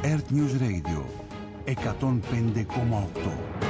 Earth News Radio 105,8.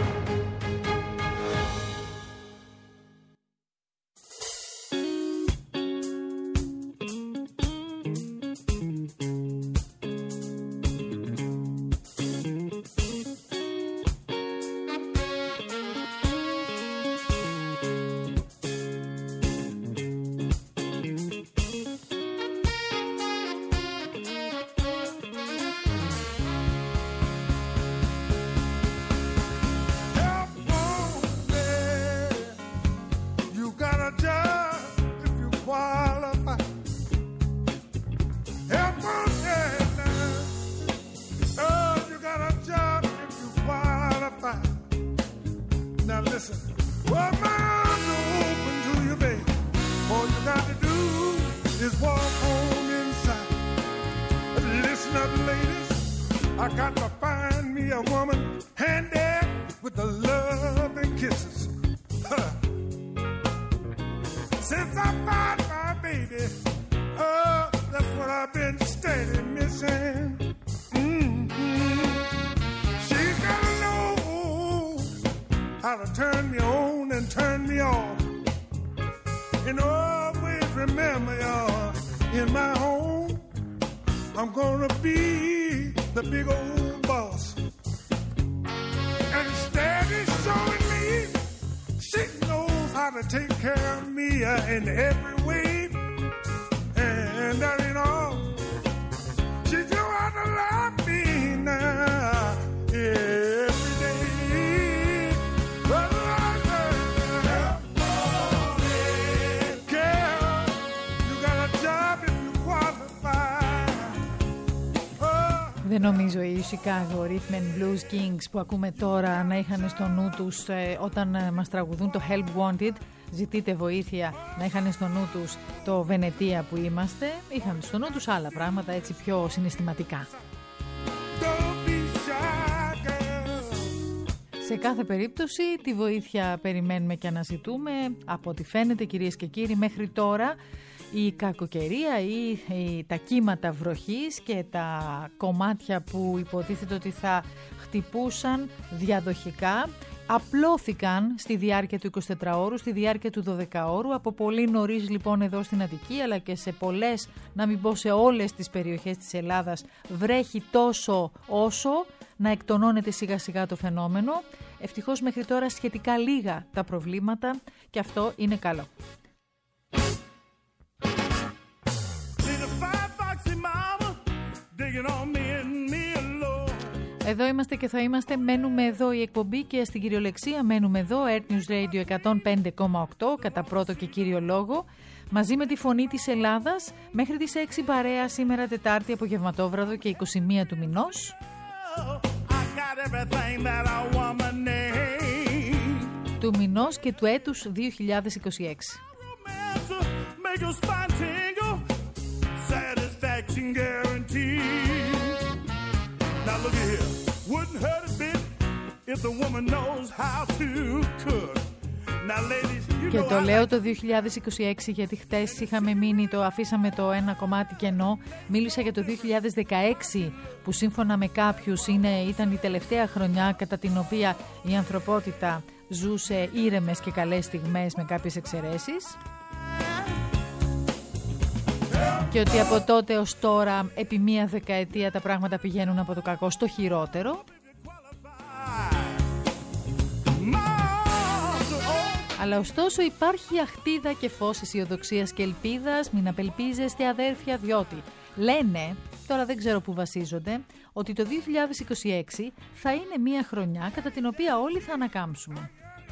Δεν νομίζω οι Chicago Rhythm and Blues Kings που ακούμε τώρα να είχαν στο νου τους όταν μας τραγουδούν το Help Wanted, ζητείτε βοήθεια, να είχαν στο νου τους το Βενετία που είμαστε. Είχαν στο νου τους άλλα πράγματα έτσι πιο συναισθηματικά. Σε κάθε περίπτωση τη βοήθεια περιμένουμε και αναζητούμε. Από ό,τι φαίνεται, κυρίες και κύριοι, μέχρι τώρα η κακοκαιρία ή τα κύματα βροχής και τα κομμάτια που υποτίθεται ότι θα χτυπούσαν διαδοχικά απλώθηκαν στη διάρκεια του 24ωρου, στη διάρκεια του 12ωρου. Από πολύ νωρίς λοιπόν εδώ στην Αττική, αλλά και σε πολλές, να μην πω σε όλες τις περιοχές της Ελλάδας, βρέχει τόσο όσο να εκτονώνεται σιγά σιγά το φαινόμενο. Ευτυχώς μέχρι τώρα σχετικά λίγα τα προβλήματα και αυτό είναι καλό. Εδώ είμαστε και θα είμαστε, μένουμε εδώ η εκπομπή και στην κυριολεξία μένουμε εδώ, Earth News Radio 105,8 κατά πρώτο και κύριο λόγο, μαζί με τη φωνή της Ελλάδας μέχρι τις 6 παρέα σήμερα Τετάρτη απογευματόβραδο και 21 του μηνός. Του μηνός και του έτους 2026. Now look here, wouldn't hurt a bit if the woman knows how to cook. Now ladies, you και το λέω το 2026 γιατί χτες είχαμε μείνει, το αφήσαμε το ένα κομμάτι κενό. Μίλησα για το 2016 που σύμφωνα με κάποιους ήταν η τελευταία χρονιά κατά την οποία η ανθρωπότητα ζούσε ήρεμες και καλές στιγμές με κάποιες εξαιρέσεις. Και ότι από τότε ως τώρα επί μία δεκαετία τα πράγματα πηγαίνουν από το κακό στο χειρότερο. Αλλά ωστόσο υπάρχει αχτίδα και φως αισιοδοξίας και ελπίδας. Μην απελπίζεστε αδέρφια, διότι λένε, τώρα δεν ξέρω που βασίζονται, ότι το 2026 θα είναι μία χρονιά κατά την οποία όλοι θα ανακάμψουμε.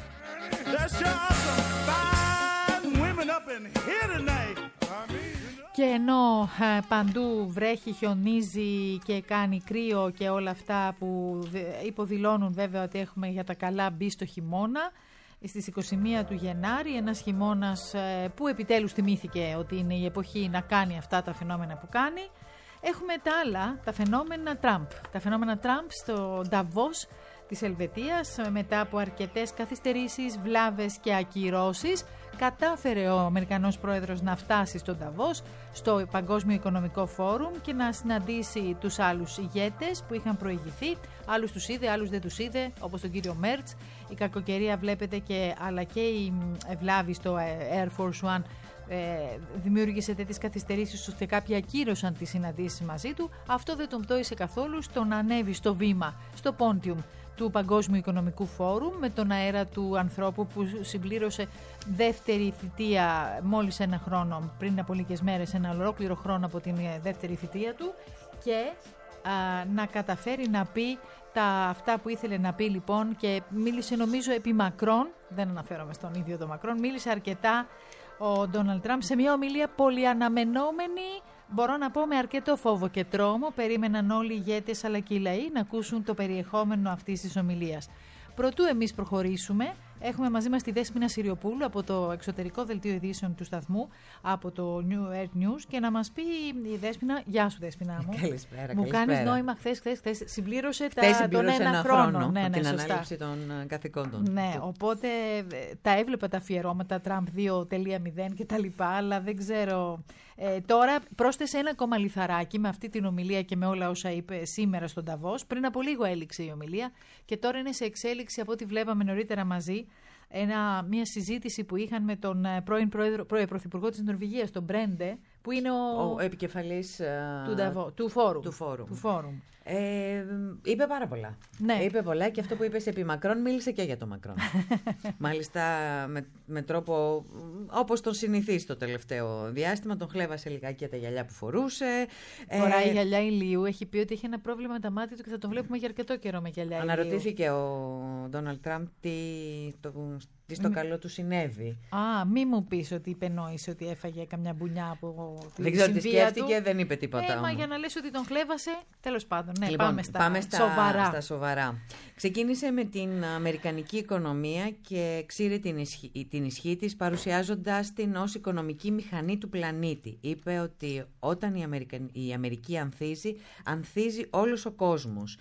Και ενώ παντού βρέχει, χιονίζει και κάνει κρύο και όλα αυτά που υποδηλώνουν βέβαια ότι έχουμε για τα καλά μπει στο χειμώνα, στις 21 του Γενάρη, ένας χειμώνας που επιτέλους θυμήθηκε ότι είναι η εποχή να κάνει αυτά τα φαινόμενα που κάνει, έχουμε τα άλλα, τα φαινόμενα Τραμπ. Τα φαινόμενα Τραμπ στο Νταβός της Ελβετίας, μετά από αρκετές καθυστερήσεις, βλάβες και ακυρώσεις, κατάφερε ο Αμερικανός πρόεδρος να φτάσει στον Νταβός, στο Παγκόσμιο Οικονομικό Φόρουμ, και να συναντήσει τους άλλους ηγέτες που είχαν προηγηθεί. Άλλους τους είδε, άλλους δεν τους είδε, όπως τον κύριο Μέρτς. Η κακοκαιρία, βλέπετε, αλλά και η βλάβη στο Air Force One δημιούργησε τέτοιες καθυστερήσεις ώστε κάποιοι ακύρωσαν τις συναντήσεις μαζί του. Αυτό δεν τον πτώησε καθόλου στο να ανέβει στο βήμα, στο πόντιουμ του Παγκόσμιου Οικονομικού Φόρουμ, με τον αέρα του ανθρώπου που συμπλήρωσε δεύτερη θητεία μόλις ένα χρόνο, πριν από λίγες μέρες, ένα ολόκληρο χρόνο από την δεύτερη θητεία του, και να καταφέρει να πει αυτά που ήθελε να πει, λοιπόν, και μίλησε, νομίζω, επί μακρόν, δεν αναφέρομαι στον ίδιο τον Μακρόν, μίλησε αρκετά ο Ντόναλντ Τραμπ σε μια ομιλία πολύ αναμενόμενη, μπορώ να πω με αρκετό φόβο και τρόμο. Περίμεναν όλοι οι ηγέτες αλλά και οι λαοί να ακούσουν το περιεχόμενο αυτής της ομιλίας. Προτού εμείς προχωρήσουμε, έχουμε μαζί μας τη Δέσποινα Συριοπούλου από το εξωτερικό δελτίο ειδήσεων του σταθμού, από το New Earth News, και να μας πει η Δέσποινα. Γεια σου, Δέσποινα μου. Καλησπέρα. Μου κάνεις νόημα, χθες συμπλήρωσε τον ένα χρόνο. Ναι, την σωστά. ανάληψη των καθηκόντων. Ναι, οπότε τα έβλεπα τα αφιερώματα Τραμπ 2.0 και τα λοιπά, αλλά δεν ξέρω. Τώρα πρόσθεσε ένα ακόμα λιθαράκι με αυτή την ομιλία και με όλα όσα είπε σήμερα στον Νταβός. Πριν από λίγο έληξε η ομιλία και τώρα είναι σε εξέλιξη, από ό,τι βλέπαμε νωρίτερα μαζί, μια συζήτηση που είχαν με τον πρώην πρωθυπουργό της Νορβηγίας, τον Μπρέντε, που είναι ο επικεφαλής του φόρουμ. Είπε πάρα πολλά. Ναι. Είπε πολλά, και αυτό που είπε επί Μακρόν, μίλησε και για τον Μακρόν. Μάλιστα με τρόπο όπως τον συνηθίσει το τελευταίο διάστημα. Τον χλέβασε λιγάκι για τα γυαλιά που φορούσε. Φοράει γυαλιά ηλίου. Έχει πει ότι έχει ένα πρόβλημα με τα μάτια του και θα τον βλέπουμε για αρκετό καιρό με γυαλιά ηλίου. Αναρωτήθηκε ο Ντόναλντ Τραμπ τι στο καλό του συνέβη. Μη μου πεις ότι υπενόησε ότι έφαγε καμιά μπουνιά από τη δεν ξέρω τι σκέφτηκε, του. δεν είπε τίποτα. Μα για να λες ότι τον χλέβασε, τέλος πάντων. Ναι, λοιπόν, πάμε στα σοβαρά. Ξεκίνησε με την αμερικανική οικονομία και ξύρε την ισχύ της, παρουσιάζοντας την ως οικονομική μηχανή του πλανήτη. Είπε ότι όταν η Αμερική ανθίζει όλος ο κόσμος.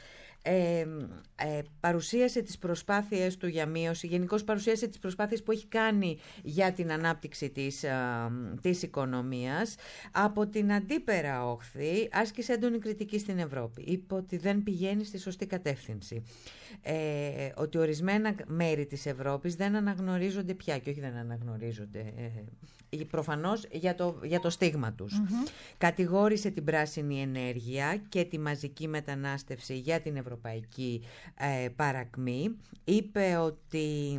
Παρουσίασε τις προσπάθειες του για μείωση, γενικώς παρουσίασε τις προσπάθειες που έχει κάνει για την ανάπτυξη της οικονομίας. Από την αντίπερα όχθη άσκησε έντονη κριτική στην Ευρώπη. Είπε ότι δεν πηγαίνει στη σωστή κατεύθυνση. Ότι ορισμένα μέρη της Ευρώπης δεν αναγνωρίζονται πια, και όχι δεν αναγνωρίζονται, προφανώς για το στίγμα τους. Κατηγόρησε την πράσινη ενέργεια και τη μαζική μετανάστευση για την ευρωπαϊκή παρακμή. Είπε ότι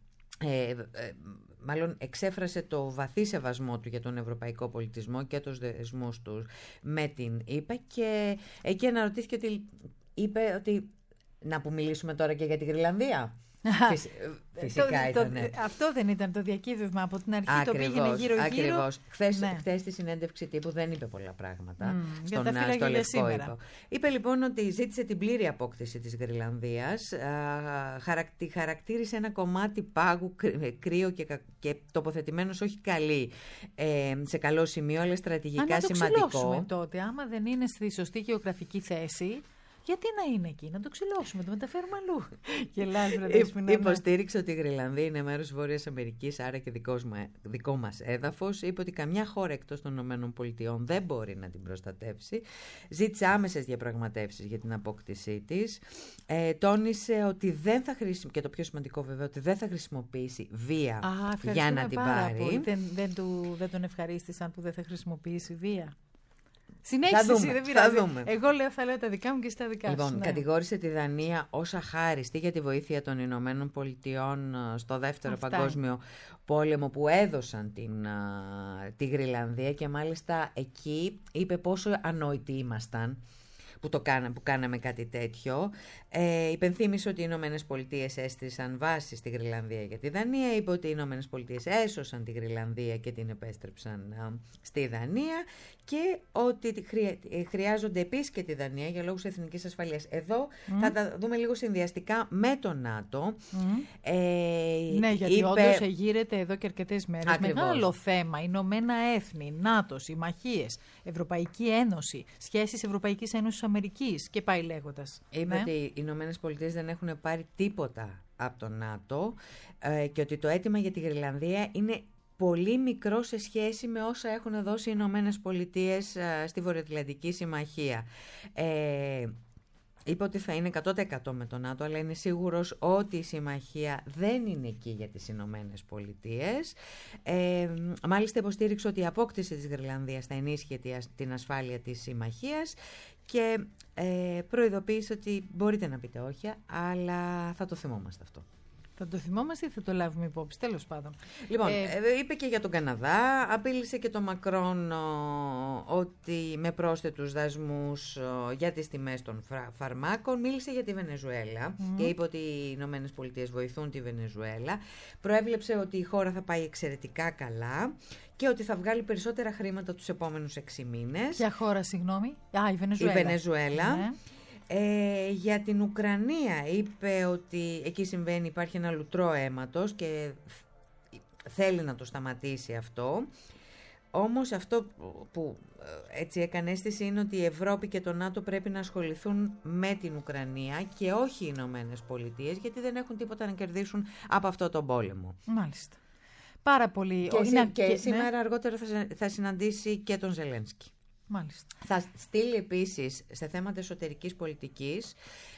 μάλλον εξέφρασε το βαθύ σεβασμό του για τον ευρωπαϊκό πολιτισμό και τους δεσμούς του με την ΕΠΑ, και εκεί αναρωτήθηκε είπε ότι να που μιλήσουμε τώρα και για την Γρυλανδία. Φυσικά ήταν. Αυτό δεν ήταν το διακύβευμα από την αρχή? Το πήγαινε γύρω-γύρω. Ακριβώς. Χθες στη συνέντευξη τύπου δεν είπε πολλά πράγματα. Στο Λευκό είπε λοιπόν ότι ζήτησε την πλήρη απόκτηση της Γρυλανδίας. Τη χαρακτήρισε ένα κομμάτι πάγου, κρύο και τοποθετημένος όχι σε καλό σημείο, αλλά στρατηγικά σημαντικό. Να το ξυλώσουμε τότε, άμα δεν είναι στη σωστή γεωγραφική θέση. Γιατί να είναι εκεί, να το ξυλώσουμε, το μεταφέρουμε αλλού. Υποστήριξε ότι η Γρυλανδία είναι μέρος της Βόρειας Αμερικής, άρα και δικό μας έδαφος. Είπε ότι καμιά χώρα εκτός των ΗΠΑ δεν μπορεί να την προστατεύσει. Ζήτησε άμεσες διαπραγματεύσεις για την απόκτησή της. Τόνισε ότι δεν θα χρησιμοποιήσει, και το πιο σημαντικό βέβαια, ότι δεν θα χρησιμοποιήσει βία για να την πάρει. Δεν τον ευχαρίστησαν που δεν θα χρησιμοποιήσει βία. Συνέχισε, δεν πειράζει. Εγώ θα λέω τα δικά μου και στα δικά σου. Λοιπόν, κατηγόρησε τη Δανία ως αχάριστη για τη βοήθεια των Ηνωμένων Πολιτειών στο Δεύτερο Παγκόσμιο Πόλεμο που έδωσαν τη Γρυλανδία, και μάλιστα εκεί είπε πόσο ανόητοι ήμασταν που κάναμε κάτι τέτοιο. Υπενθύμισε ότι οι Ηνωμένες Πολιτείες έστησαν βάση στη Γρυλανδία για τη Δανία. Είπε ότι οι Ηνωμένες Πολιτείες έσωσαν τη Γρυλανδία και την επέστρεψαν στη Δανία, και ότι χρειάζονται επίσης και τη Δανία για λόγους εθνικής ασφαλείας. Εδώ θα τα δούμε λίγο συνδυαστικά με το ΝΑΤΟ. Ναι, γιατί όντως γύρεται εδώ και αρκετές μέρες. Ακριβώς. Μεγάλο θέμα. Ηνωμένα Έθνη, ΝΑΤΟ, συμμαχίες, Ευρωπαϊκή Ένωση, σχέσεις Ευρωπαϊκής Ένωσης Αμερικής και πάει λέγοντας. Είπε ότι οι Ηνωμένες Πολιτείες δεν έχουν πάρει τίποτα από το ΝΑΤΟ και ότι το αίτημα για τη Γροιλανδία είναι πολύ μικρό σε σχέση με όσα έχουν δώσει οι Ηνωμένες Πολιτείες στη Βορειοατλαντική Συμμαχία. Είπε ότι θα είναι 100% με το ΝΑΤΟ, αλλά είναι σίγουρος ότι η συμμαχία δεν είναι εκεί για τις Ηνωμένες Πολιτείες. Μάλιστα υποστήριξε ότι η απόκτηση της Γροιλανδίας θα ενίσχυε την ασφάλεια της συμμαχίας και προειδοποίησε ότι μπορείτε να πείτε όχι, αλλά θα το θυμόμαστε αυτό. Θα το θυμόμαστε ή θα το λάβουμε υπόψη, τέλος πάντων. Λοιπόν, είπε και για τον Καναδά, απείλησε και τον Μακρόν ότι με πρόσθετους δασμούς για τις τιμές των φαρμάκων, μίλησε για τη Βενεζουέλα και είπε ότι οι Ηνωμένες Πολιτείες βοηθούν τη Βενεζουέλα. Προέβλεψε ότι η χώρα θα πάει εξαιρετικά καλά και ότι θα βγάλει περισσότερα χρήματα τους επόμενους 6 μήνες. Ποια χώρα, συγγνώμη? Η Βενεζουέλα. Η Βενεζουέλα. Ναι. Για την Ουκρανία είπε ότι εκεί υπάρχει ένα λουτρό αίματος και θέλει να το σταματήσει αυτό. Όμως αυτό που έτσι έκανε αίσθηση είναι ότι η Ευρώπη και το ΝΑΤΟ πρέπει να ασχοληθούν με την Ουκρανία και όχι οι Ηνωμένες Πολιτείες, γιατί δεν έχουν τίποτα να κερδίσουν από αυτό τον πόλεμο. Μάλιστα. Πάρα πολύ. Και σήμερα αργότερα θα συναντήσει και τον Ζελένσκι. Μάλιστα. Θα στείλει επίσης σε θέματα εσωτερικής πολιτικής,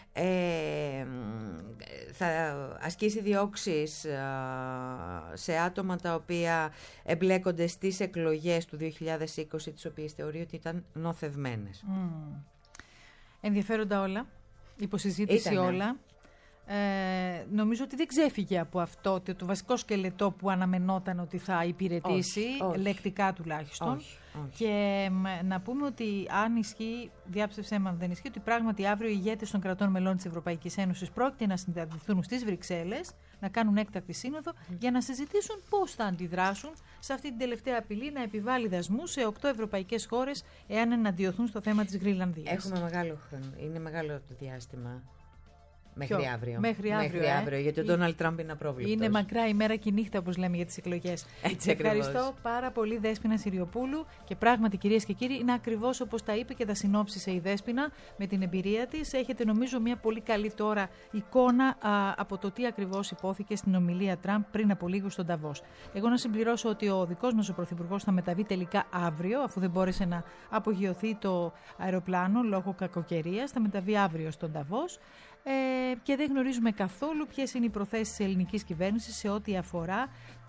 θα ασκήσει διώξεις σε άτομα τα οποία εμπλέκονται στις εκλογές του 2020, τις οποίες θεωρεί ότι ήταν νοθευμένες. Ενδιαφέροντα όλα, υποσυζήτηση όλα. Νομίζω ότι δεν ξέφυγε από αυτό το βασικό σκελετό που αναμενόταν ότι θα υπηρετήσει, λεκτικά τουλάχιστον. Όχι. Και να πούμε ότι αν ισχύει, διάψευσε αν δεν ισχύει, ότι πράγματι αύριο οι ηγέτες των κρατών μελών της Ευρωπαϊκής Ένωσης πρόκειται να συναντηθούν στις Βρυξέλλες, να κάνουν έκτακτη σύνοδο για να συζητήσουν πώς θα αντιδράσουν σε αυτή την τελευταία απειλή να επιβάλλει δασμούς σε 8 ευρωπαϊκές χώρες εάν εναντιωθούν στο θέμα της Γροιλανδίας. Έχουμε μεγάλο χρόνο. Είναι μεγάλο το διάστημα. Μέχρι αύριο. Μέχρι αύριο, γιατί ο Ντόναλντ Τραμπ είναι απρόβλεπτος. Είναι μακρά η μέρα και η νύχτα, όπως λέμε, για τις εκλογές. Ευχαριστώ πάρα πολύ, Δέσποινα Συριοπούλου. Και πράγματι, κυρίες και κύριοι, είναι ακριβώς όπως τα είπε και τα συνόψισε η Δέσποινα με την εμπειρία της. Έχετε, νομίζω, μια πολύ καλή τώρα εικόνα από το τι ακριβώς υπόθηκε στην ομιλία Τραμπ πριν από λίγο στον Νταβός. Εγώ να συμπληρώσω ότι ο δικός μας ο Πρωθυπουργός θα μεταβεί τελικά αύριο, αφού δεν μπόρεσε να απογειωθεί το αεροπλάνο λόγω κακοκαιρίας. Θα μεταβεί αύριο στον Νταβός. Και δεν γνωρίζουμε καθόλου ποιες είναι οι προθέσεις της ελληνικής κυβέρνησης σε ό,τι αφορά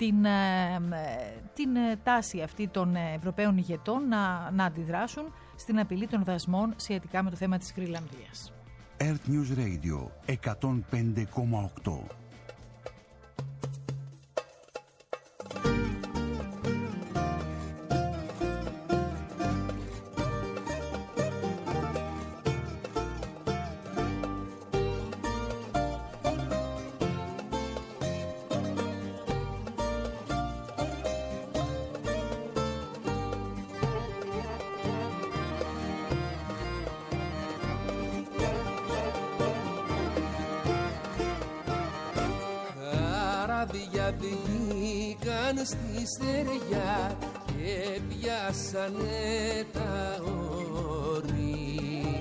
την τάση αυτή των Ευρωπαίων ηγετών να αντιδράσουν στην απειλή των δασμών σχετικά με το θέμα της Γροιλανδίας. Earth News Radio 105,8. Βγήκαν στη στεριά και πιάσανε τα όρη.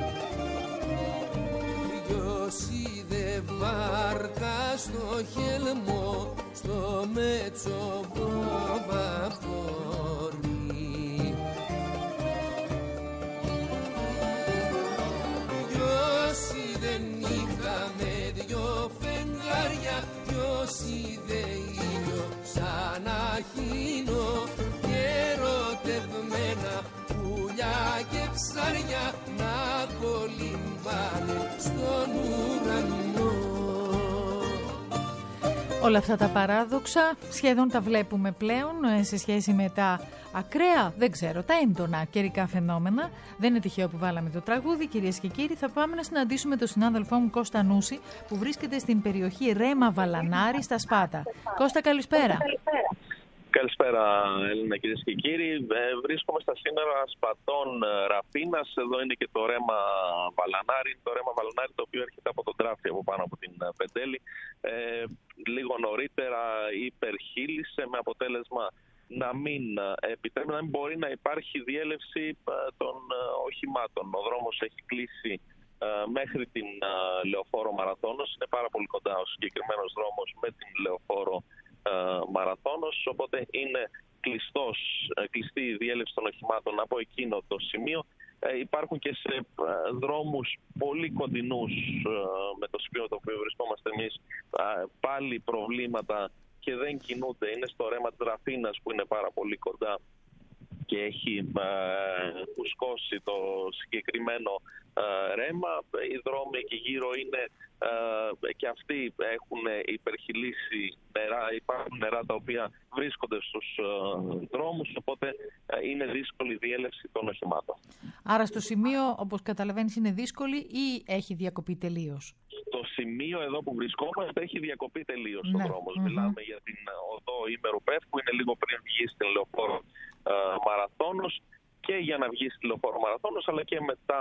Ποιος είδε βάρκα στο χελμό, στο Μετσοβό βαπόρι. Ποιος είδε νύχτα με δυο φεγγάρια, ποιος είδε σαν αχίνο και ερωτευμένα πουλιά και ψάρια να κολυμπάνε στον ουρανό. Όλα αυτά τα παράδοξα σχεδόν τα βλέπουμε πλέον σε σχέση με τα ακραία, δεν ξέρω, τα έντονα καιρικά φαινόμενα. Δεν είναι τυχαίο που βάλαμε το τραγούδι, κυρίες και κύριοι. Θα πάμε να συναντήσουμε τον συνάδελφό μου Κώστα Νούση, που βρίσκεται στην περιοχή Ρέμα Βαλανάρη στα Σπάτα. Κώστα, καλησπέρα. Καλησπέρα, Έλληνα, κυρίες και κύριοι. Βρίσκομαι στα σύνορα Σπατών Ραφίνας. Εδώ είναι και το Ρέμα Βαλανάρη. Το Ρέμα Βαλανάρη, το οποίο έρχεται από τον Τράφη, από πάνω από την Πεντέλη. Λίγο νωρίτερα υπερχείλησε, με αποτέλεσμα να μην επιτρέπει, να μην μπορεί να υπάρχει διέλευση των οχημάτων. Ο δρόμος έχει κλείσει μέχρι την Λεωφόρο Μαραθώνος. Είναι πάρα πολύ κοντά ο συγκεκριμένος δρόμος με την Λεωφόρο Μαραθώνος, οπότε είναι κλειστή η διέλευση των οχημάτων από εκείνο το σημείο. Υπάρχουν και σε δρόμους πολύ κοντινούς με το σημείο το οποίο βρισκόμαστε εμείς πάλι προβλήματα και δεν κινούνται. Είναι στο ρέμα της Ραφίνας που είναι πάρα πολύ κοντά και έχει φουσκώσει το συγκεκριμένο ρέμα. Οι δρόμοι εκεί γύρω είναι και αυτοί έχουν υπερχειλήσει νερά. Υπάρχουν νερά τα οποία βρίσκονται στους δρόμους, οπότε είναι δύσκολη η διέλευση των οχημάτων. Άρα στο σημείο, όπως καταλαβαίνεις, είναι δύσκολη ή έχει διακοπεί τελείως? Στο σημείο εδώ που βρισκόμαστε έχει διακοπεί τελείως ο δρόμος. Μιλάμε για την οδό Ήμερου Πεφ που είναι λίγο πριν βγει στην Λεωφόρο Μαραθώνος, και για να βγει στη Λεωφόρο Μαραθώνος, αλλά και μετά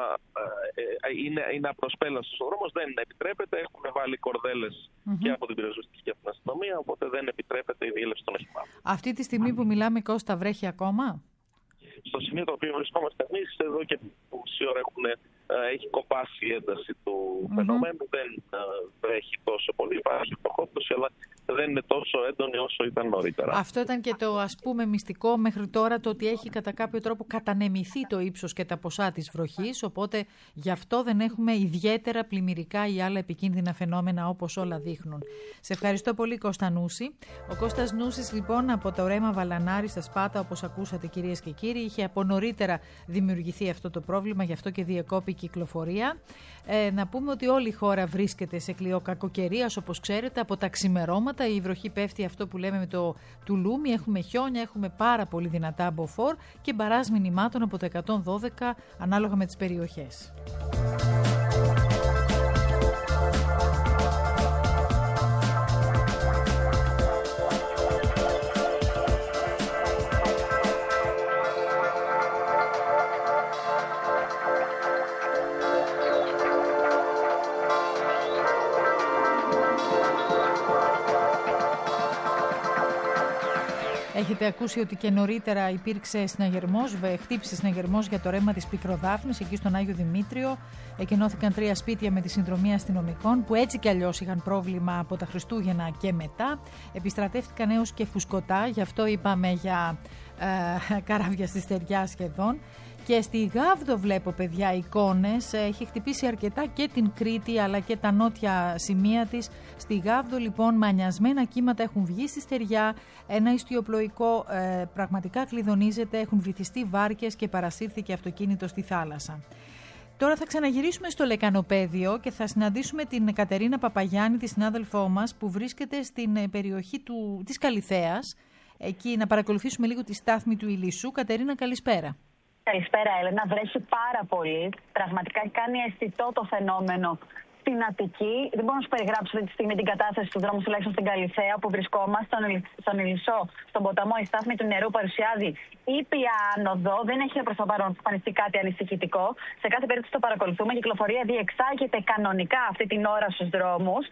είναι απροσπέλαστος ο δρόμος, δεν επιτρέπεται. Έχουν βάλει κορδέλες και από την πυροσβεστική και από την αστυνομία, οπότε δεν επιτρέπεται η διέλευση των οχημάτων. Αυτή τη στιγμή που μιλάμε, Κώστα, βρέχει ακόμα? Στο σημείο το οποίο βρισκόμαστε εμείς, εδώ και μισή ώρα έχει κοπάσει η ένταση του φαινομένου. Δεν βρέχει τόσο πολύ, υπάρχει υποχώρηση, αλλά δεν είναι τόσο έντονη όσο ήταν νωρίτερα. Αυτό ήταν και το μυστικό μέχρι τώρα, το ότι έχει κατά κάποιο τρόπο κατανεμηθεί το ύψος και τα ποσά της βροχής, οπότε γι' αυτό δεν έχουμε ιδιαίτερα πλημμυρικά ή άλλα επικίνδυνα φαινόμενα όπως όλα δείχνουν. Σε ευχαριστώ πολύ, Κώστα Νούση. Ο Κώστας Νούσης, λοιπόν, από το ρέμα Βαλανάρη στα Σπάτα, όπως ακούσατε, κυρίες και κύριοι, είχε από νωρίτερα δημιουργηθεί αυτό το πρόβλημα, γι' αυτό και διεκόπη κυκλοφορία. Να πούμε ότι όλη η χώρα βρίσκεται σε κλειό κακοκαιρίας, όπως ξέρετε, από τα ξημερώματα. Η βροχή πέφτει, αυτό που λέμε, με το τουλούμι. Έχουμε χιόνια, έχουμε πάρα πολύ δυνατά μποφόρ και μπαράζ μηνυμάτων από το 112 ανάλογα με τις περιοχές. Έχετε ακούσει ότι και νωρίτερα υπήρξε χτύπησε συναγερμός για το ρέμα της Πικροδάφνης, εκεί στον Άγιο Δημήτριο. Εκενώθηκαν 3 σπίτια με τη συνδρομή αστυνομικών που έτσι κι αλλιώς είχαν πρόβλημα από τα Χριστούγεννα και μετά. Επιστρατεύτηκαν έως και φουσκωτά, γι' αυτό είπαμε για καράβια στη στεριά σχεδόν. Και στη Γάβδο βλέπω, παιδιά, εικόνες. Έχει χτυπήσει αρκετά και την Κρήτη αλλά και τα νότια σημεία της. Στη Γάβδο, λοιπόν, μανιασμένα κύματα έχουν βγει στη στεριά. Ένα ιστιοπλοϊκό πραγματικά κλειδονίζεται. Έχουν βυθιστεί βάρκες και παρασύρθηκε αυτοκίνητο στη θάλασσα. Τώρα θα ξαναγυρίσουμε στο Λεκανοπαίδιο και θα συναντήσουμε την Κατερίνα Παπαγιάννη, τη συνάδελφό μας, που βρίσκεται στην περιοχή της Καλιθέας. Εκεί να παρακολουθήσουμε λίγο τη στάθμη του Ηλισσού. Κατερίνα, καλησπέρα. Καλησπέρα, Έλενα. Βρέχει πάρα πολύ. Πραγματικά κάνει αισθητό το φαινόμενο στην Αττική. Δεν μπορώ να σου περιγράψω αυτή τη στιγμή την κατάσταση του δρόμου, τουλάχιστον στην Καλιθέα, που βρισκόμαστε. Στον Ηλισσό, στον ποταμό, η στάθμη του νερού παρουσιάζει ήπια άνοδο. Δεν έχει προς το παρόν εμφανιστεί κάτι ανησυχητικό. Σε κάθε περίπτωση το παρακολουθούμε. Η κυκλοφορία διεξάγεται κανονικά αυτή την ώρα στους δρόμους.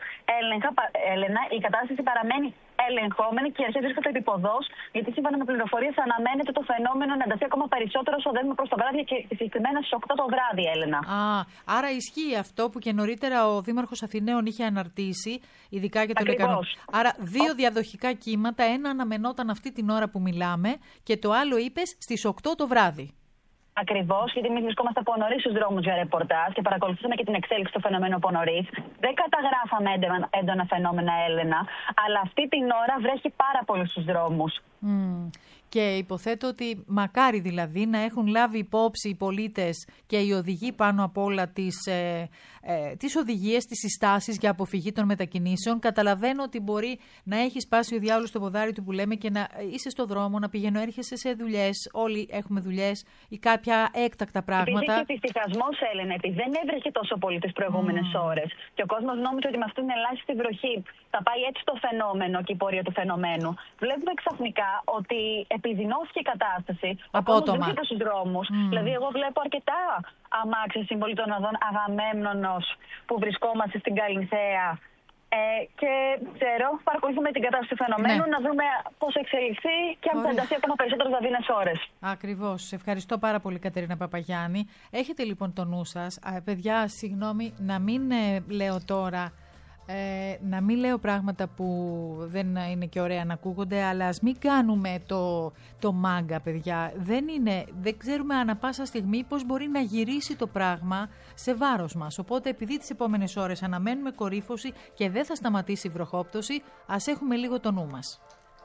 Έλενα, η κατάσταση παραμένει ελεγχόμενη και οι αρχές βρίσκονται επίποδος, γιατί σύμφωνα με πληροφορίες αναμένεται το φαινόμενο να ενταθεί ακόμα περισσότερο όσο οδεύουμε προς το βράδυ και συγκεκριμένα στις 8 το βράδυ, Έλενα. Άρα ισχύει αυτό που και νωρίτερα ο Δήμαρχος Αθηναίων είχε αναρτήσει, ειδικά για το Λεκανό. Άρα 2 διαδοχικά κύματα, ένα αναμενόταν αυτή την ώρα που μιλάμε και το άλλο είπες στις 8 το βράδυ. Ακριβώς, γιατί εμείς βρισκόμαστε από νωρίς στους δρόμους για ρεπορτάζ και παρακολουθήσαμε και την εξέλιξη του φαινομένου από νωρίς. Δεν καταγράφαμε έντονα φαινόμενα, Έλενα, αλλά αυτή την ώρα βρέχει πάρα πολύ στους δρόμους. Και υποθέτω ότι μακάρι δηλαδή να έχουν λάβει υπόψη οι πολίτες και οι οδηγοί πάνω απ' όλα τις οδηγίες, τις συστάσεις για αποφυγή των μετακινήσεων. Καταλαβαίνω ότι μπορεί να έχει σπάσει ο διάολος στο ποδάρι του που λέμε και να είσαι στο δρόμο, να πηγαίνω, έρχεσαι σε δουλειές. Όλοι έχουμε δουλειές ή κάποια έκτακτα πράγματα. Υπήρχε και δυστυχασμός, Έλενα, επειδή δεν έβρεχε τόσο πολύ τις προηγούμενες ώρες. Και ο κόσμος νόμιζε ότι με αυτήν την ελάχιστη βροχή θα πάει έτσι το φαινόμενο και η πορεία του φαινομένου. Βλέπουμε ξαφνικά ότι επιδεινώθηκε η κατάσταση. Ο κόσμος βρίσκεται στους δρόμους. Δηλαδή, εγώ βλέπω αρκετά αμάξια συμβολή των οδών Αγαμέμνονος που βρισκόμαστε στην Καλιθέα Και ξέρω, παρακολουθούμε την κατάσταση του φαινομένου, να δούμε πώς εξελιχθεί και αν θα ενταθεί ακόμα περισσότερο τα δίνες ώρες. Ακριβώς. Ευχαριστώ πάρα πολύ, Κατερίνα Παπαγιάννη. Έχετε λοιπόν το νου σας. Παιδιά, συγγνώμη, να μην λέω τώρα, να μην λέω πράγματα που δεν είναι και ωραία να ακούγονται, αλλά ας μην κάνουμε το μάγκα, παιδιά. Δεν ξέρουμε ανά πάσα στιγμή πώς μπορεί να γυρίσει το πράγμα σε βάρος μας. Οπότε, επειδή τις επόμενες ώρες αναμένουμε κορύφωση και δεν θα σταματήσει η βροχόπτωση, ας έχουμε λίγο το νου μας.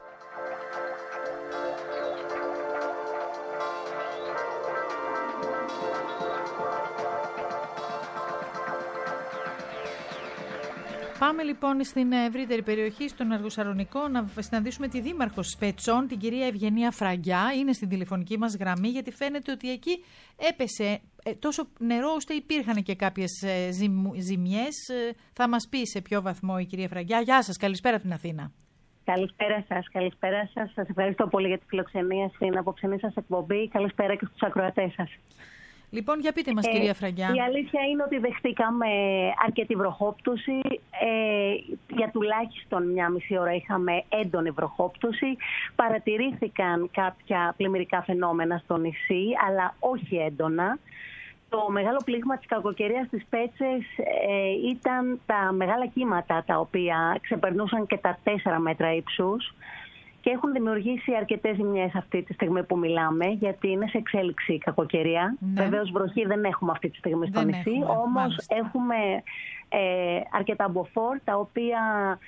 Πάμε λοιπόν στην ευρύτερη περιοχή, στον Αργοσαρονικό, να συναντήσουμε τη Δήμαρχο Σπετσών, την κυρία Ευγενία Φραγκιά. Είναι στην τηλεφωνική μας γραμμή, γιατί φαίνεται ότι εκεί έπεσε τόσο νερό, ώστε υπήρχαν και κάποιες ζημιές. Θα μας πει σε ποιο βαθμό η κυρία Φραγκιά. Γεια σας, καλησπέρα από την Αθήνα. Καλησπέρα σας, καλησπέρα σας. Σας ευχαριστώ πολύ για τη φιλοξενία στην απόψενή σας εκπομπή. Καλησπέρα και στους ακροατές σας. Λοιπόν, για πείτε μας, κυρία Φραγκιά. Η αλήθεια είναι ότι δεχτήκαμε αρκετή βροχόπτωση. Για τουλάχιστον μια μισή ώρα είχαμε έντονη βροχόπτωση. Παρατηρήθηκαν κάποια πλημμυρικά φαινόμενα στο νησί, αλλά όχι έντονα. Το μεγάλο πλήγμα της κακοκαιρίας στις Πέτσες ήταν τα μεγάλα κύματα, τα οποία ξεπερνούσαν και τα 4 μέτρα ύψους. Και έχουν δημιουργήσει αρκετές ζημιές αυτή τη στιγμή που μιλάμε, γιατί είναι σε εξέλιξη η κακοκαιρία. Ναι. Βεβαίως βροχή δεν έχουμε αυτή τη στιγμή στο νησί, όμως έχουμε αρκετά μποφόρ, τα οποία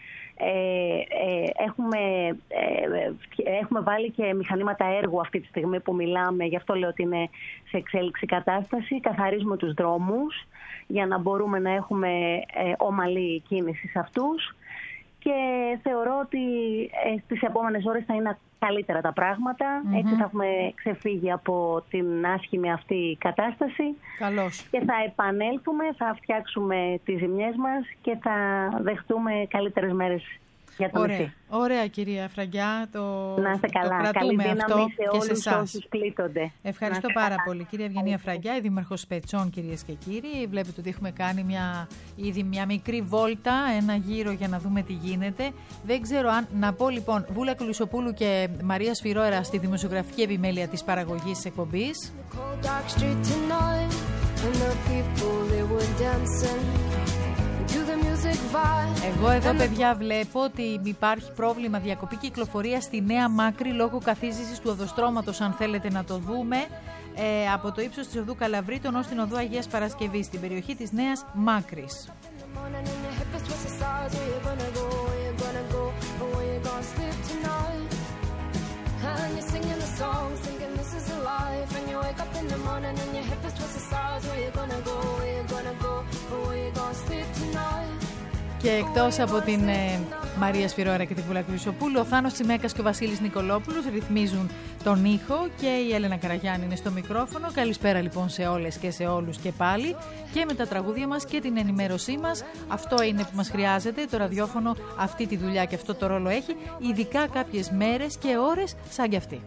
έχουμε βάλει και μηχανήματα έργου αυτή τη στιγμή που μιλάμε, γι' αυτό λέω ότι είναι σε εξέλιξη κατάσταση. Καθαρίζουμε τους δρόμους για να μπορούμε να έχουμε ομαλή κίνηση σε αυτούς. Και θεωρώ ότι στις επόμενες ώρες θα είναι καλύτερα τα πράγματα. Έτσι θα έχουμε ξεφύγει από την άσχημη αυτή κατάσταση. Καλώς. Και θα επανέλθουμε, θα φτιάξουμε τις ζημιές μας και θα δεχτούμε καλύτερες μέρες για το νησί. Ωραία, κυρία Φραγκιά. Να είστε καλά. Το κρατούμε αυτό και σε εσάς. Όσους πλήττονται. Ευχαριστώ πάρα πολύ. Κυρία Ευγενία Φραγκιά, η Δήμαρχος Σπετσών, κυρίες και κύριοι. Βλέπετε ότι έχουμε κάνει ήδη μια μικρή βόλτα, ένα γύρο για να δούμε τι γίνεται. Δεν ξέρω αν να πω λοιπόν Βούλα Κουλουσοπούλου και Μαρία Σφυρόερα στη δημοσιογραφική επιμέλεια της παραγωγής της εκπομπής. Εγώ εδώ, παιδιά, βλέπω ότι υπάρχει πρόβλημα διακοπή κυκλοφορία στη Νέα Μάκρη λόγω καθίζησης του οδοστρώματος, αν θέλετε να το δούμε, από το ύψος της οδού Καλαβρίτων ως την οδού Αγίας Παρασκευής, στην περιοχή της Νέας Μάκρης. Και εκτός από την Μαρία Σφυρόερα και την Βούλα Κουλουσοπούλου, ο Θάνος Τσιμέκας και ο Βασίλης Νικολόπουλος ρυθμίζουν τον ήχο και η Έλενα Καραγιάννη είναι στο μικρόφωνο. Καλησπέρα λοιπόν σε όλες και σε όλους και πάλι, και με τα τραγούδια μας και την ενημέρωσή μας. Αυτό είναι που μας χρειάζεται. Το ραδιόφωνο αυτή τη δουλειά και αυτό το ρόλο έχει, ειδικά κάποιες μέρες και ώρες σαν κι αυτή.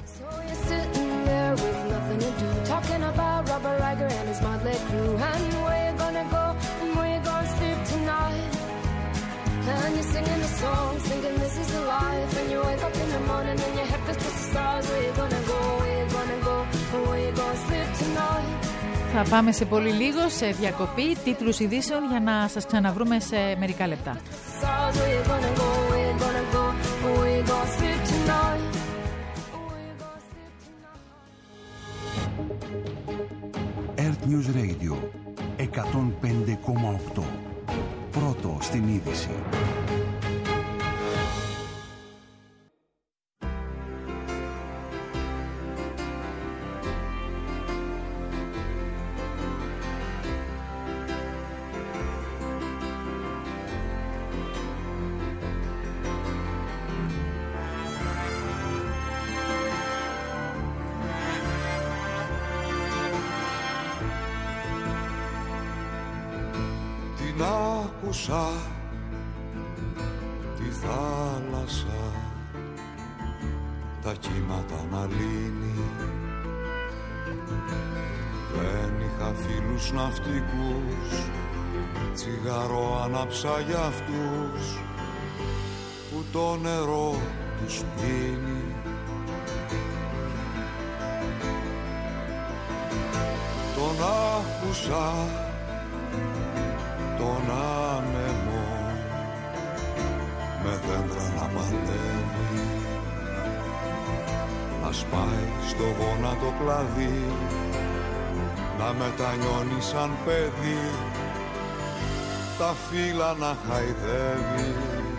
And you're singing the song, thinking this is the life. And you wake up in the morning and your head feels towards the stars. Where you gonna go, where you gonna go, where you gonna sleep tonight. Θα πάμε σε πολύ λίγο σε διακοπή, τίτλους ειδήσεων, για να σας ξαναβρούμε σε μερικά λεπτά. Earth News Radio 105,8. Πρώτο στην είδηση. Άκουσα τη θάλασσα, τα κύματα να λύνει. Δεν είχα φίλους ναυτικούς, τσιγάρο άναψα για αυτούς που το νερό τους πίνει. Τον άκουσα τον άνεμο με δέντρα να παλεύει, να σπάει στο γόνατο κλαδί, να μετανιώνει σαν παιδί, τα φύλλα να χαϊδεύει.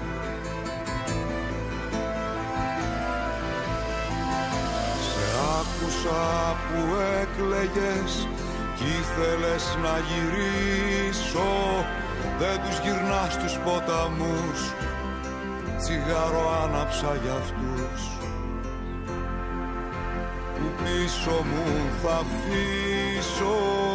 Σε άκουσα που έκλαιγες κι ήθελες να γυρίσω, δεν τους γυρνάς τους ποταμούς, τσιγάρο άναψα για αυτούς που πίσω μου θα αφήσω.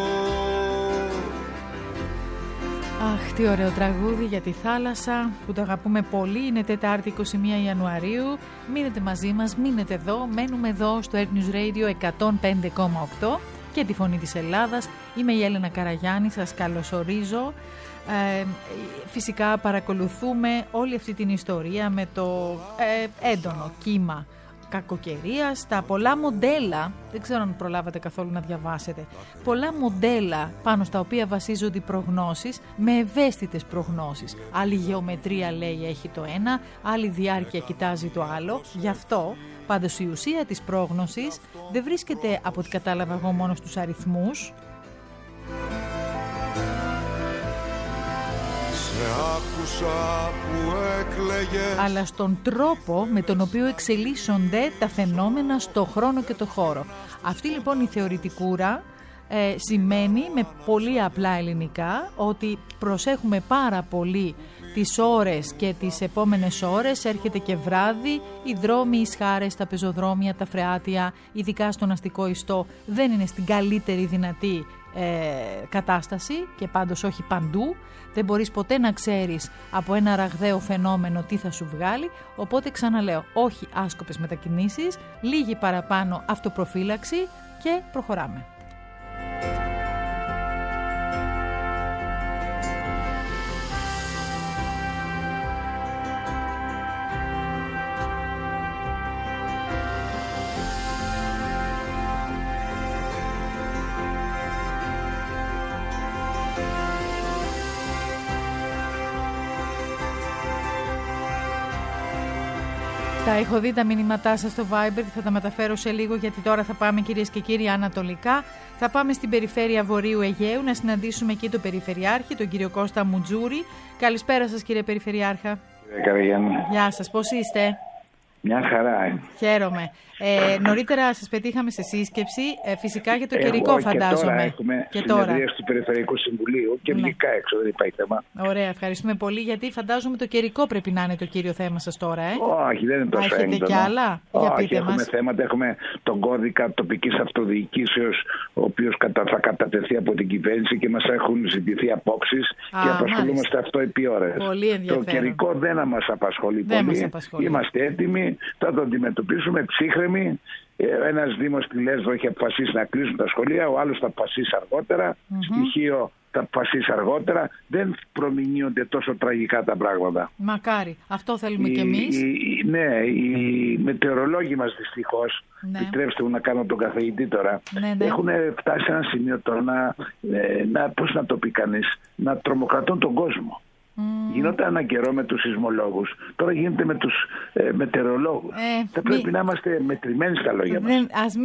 Αχ, τι ωραίο τραγούδι για τη θάλασσα που το αγαπούμε πολύ. Είναι Τετάρτη 21 Ιανουαρίου. Μείνετε μαζί μας, μείνετε εδώ. Μένουμε εδώ στο Earth News Radio 105,8 και τη Φωνή της Ελλάδας. Είμαι η Έλενα Καραγιάννη, σας καλωσορίζω. Φυσικά παρακολουθούμε όλη αυτή την ιστορία με το έντονο κύμα κακοκαιρίας, τα πολλά μοντέλα, δεν ξέρω αν προλάβατε καθόλου να διαβάσετε, πολλά μοντέλα πάνω στα οποία βασίζονται οι προγνώσεις, με ευαίσθητες προγνώσεις. Άλλη γεωμετρία λέει έχει το ένα, άλλη διάρκεια κοιτάζει το άλλο. Γι' αυτό πάντως η ουσία της πρόγνωσης δεν βρίσκεται, από ό,τι κατάλαβα εγώ, μόνο στους αριθμούς. Αλλά στον τρόπο με τον οποίο εξελίσσονται τα φαινόμενα στο χρόνο και το χώρο. Αυτή λοιπόν η θεωρητικούρα σημαίνει με πολύ απλά ελληνικά ότι προσέχουμε πάρα πολύ τις ώρες και τις επόμενες ώρες. Έρχεται και βράδυ, οι δρόμοι, οι σχάρες, τα πεζοδρόμια, τα φρεάτια, ειδικά στον αστικό ιστό, δεν είναι στην καλύτερη δυνατή κατάσταση και πάντως όχι παντού. Δεν μπορείς ποτέ να ξέρεις από ένα ραγδαίο φαινόμενο τι θα σου βγάλει, οπότε ξαναλέω, όχι άσκοπες μετακινήσεις, λίγη παραπάνω αυτοπροφύλαξη και προχωράμε. Τα έχω δει τα μηνύματά σας στο Viber και θα τα μεταφέρω σε λίγο, γιατί τώρα θα πάμε, κυρίες και κύριοι, ανατολικά. Θα πάμε στην περιφέρεια Βορείου Αιγαίου να συναντήσουμε εκεί τον Περιφερειάρχη, τον κύριο Κώστα Μουτζούρη. Καλησπέρα σας, κύριε Περιφερειάρχα. Κύριε Καραγιάννη. Γεια σας, πώς είστε? Μια χαρά. Χαίρομαι. Νωρίτερα σας πετύχαμε σε σύσκεψη, φυσικά για το καιρικό φαντάζομαι. Και τώρα έχουμε συνεδρία του Περιφερειακού Συμβουλίου και βγήκα έξω, δεν υπάρχει θέμα. Ωραία, ευχαριστούμε πολύ, γιατί φαντάζομαι το καιρικό πρέπει να είναι το κύριο θέμα σας τώρα. Όχι, δεν είναι τόσο έντονο. Έχετε κι άλλα? Όχι, έχουμε θέματα, έχουμε τον κώδικα τοπικής αυτοδιοικήσεως, ο οποίος θα κατατεθεί από την κυβέρνηση και μας έχουν ζητηθεί απόψεις και απασχολούμαστε αυτό επί ώρες. Το καιρικό δεν μας απασχολεί πολύ. Είμαστε έτοιμοι, θα το αντιμετωπίσουμε ψύχρεμοι. Ένας Δήμος στη Λέσβο έχει αποφασίσει να κλείσουν τα σχολεία, ο άλλος θα αποφασίσει αργότερα, Στοιχείο θα αποφασίσει αργότερα. Δεν προμηνύονται τόσο τραγικά τα πράγματα. Μακάρι, αυτό θέλουμε κι εμείς. Ναι, οι μετεωρολόγοι μας δυστυχώς, επιτρέψτε μου να κάνω τον καθηγητή τώρα, έχουν φτάσει σε ένα σημείο τώρα πώς να το πει κανείς, να τρομοκρατούν τον κόσμο. Γινόταν ένα καιρό με τους σεισμολόγους, τώρα γίνεται με τους μετεωρολόγους. Θα πρέπει να είμαστε μετρημένοι στα λόγια μας.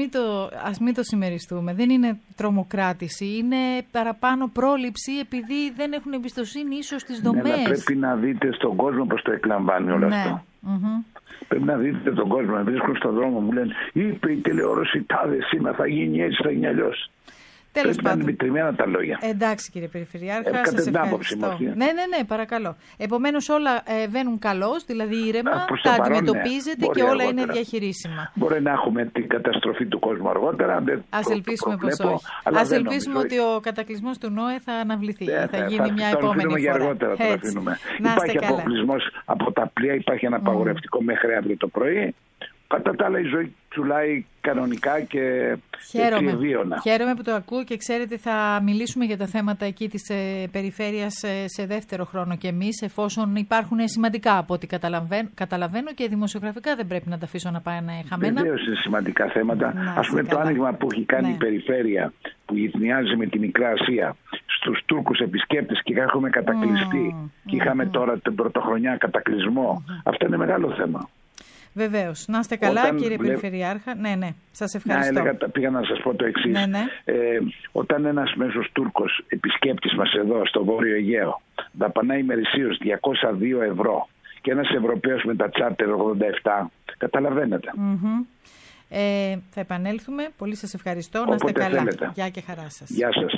Ας μην το συμμεριστούμε. Δεν είναι τρομοκράτηση, είναι παραπάνω πρόληψη, επειδή δεν έχουν εμπιστοσύνη ίσως στις δομές. Πρέπει να δείτε στον κόσμο πώς το εκλαμβάνει όλο αυτό. Πρέπει να δείτε τον κόσμο, να βρίσκουν στον δρόμο, μου λένε είπε η τηλεόραση τάδε σήμερα, θα γίνει έτσι, θα γίνει αλλιώς. Πρέπει να είναι μετρημένα τα λόγια. Εντάξει, κύριε Περιφερειάρχα, σας ευχαριστώ. Ναι, παρακαλώ. Επομένως όλα βαίνουν καλώς, δηλαδή ήρεμα, τα αντιμετωπίζετε και όλα είναι διαχειρίσιμα. Μπορεί να έχουμε την καταστροφή του κόσμου αργότερα. Ας ελπίσουμε πως όχι. Ας ελπίσουμε ότι ο κατακλυσμός του ΝΟΕ θα αναβληθεί. Θα γίνει μια επόμενη φορά. Αργότερα, υπάρχει αποκλεισμός από τα πλοία, υπάρχει ένα απαγορευτικό μέχρι αύριο το πρωί. Κατά τα άλλα η ζωή τσουλάει κανονικά και ευίωνα. Χαίρομαι που το ακούω και ξέρετε θα μιλήσουμε για τα θέματα εκεί της περιφέρειας σε δεύτερο χρόνο και εμείς, εφόσον υπάρχουν σημαντικά από ό,τι καταλαβαίνω και δημοσιογραφικά δεν πρέπει να τα αφήσω να πάνε χαμένα. Βεβαίως είναι σημαντικά θέματα. Ας πούμε το άνοιγμα που έχει κάνει η περιφέρεια που γυτνιάζει με τη Μικρά Ασία στους Τούρκους επισκέπτες και έχουμε κατακλειστεί και είχαμε τώρα την πρωτοχρονιά κατακλεισμό. Αυτό είναι μεγάλο θέμα. Βεβαίως. Να είστε καλά, κύριε Περιφερειάρχα. Ναι, σας ευχαριστώ. Πήγα να σας πω το εξής. Όταν ένας μέσος Τούρκος επισκέπτης μας εδώ στο Βόρειο Αιγαίο δαπανάει ημερησίως 202 ευρώ και ένας Ευρωπαίος με τα τσάρτερ 87, καταλαβαίνετε. Θα επανέλθουμε. Πολύ σας ευχαριστώ. Να είστε καλά. Γεια και χαρά σας. Γεια σας.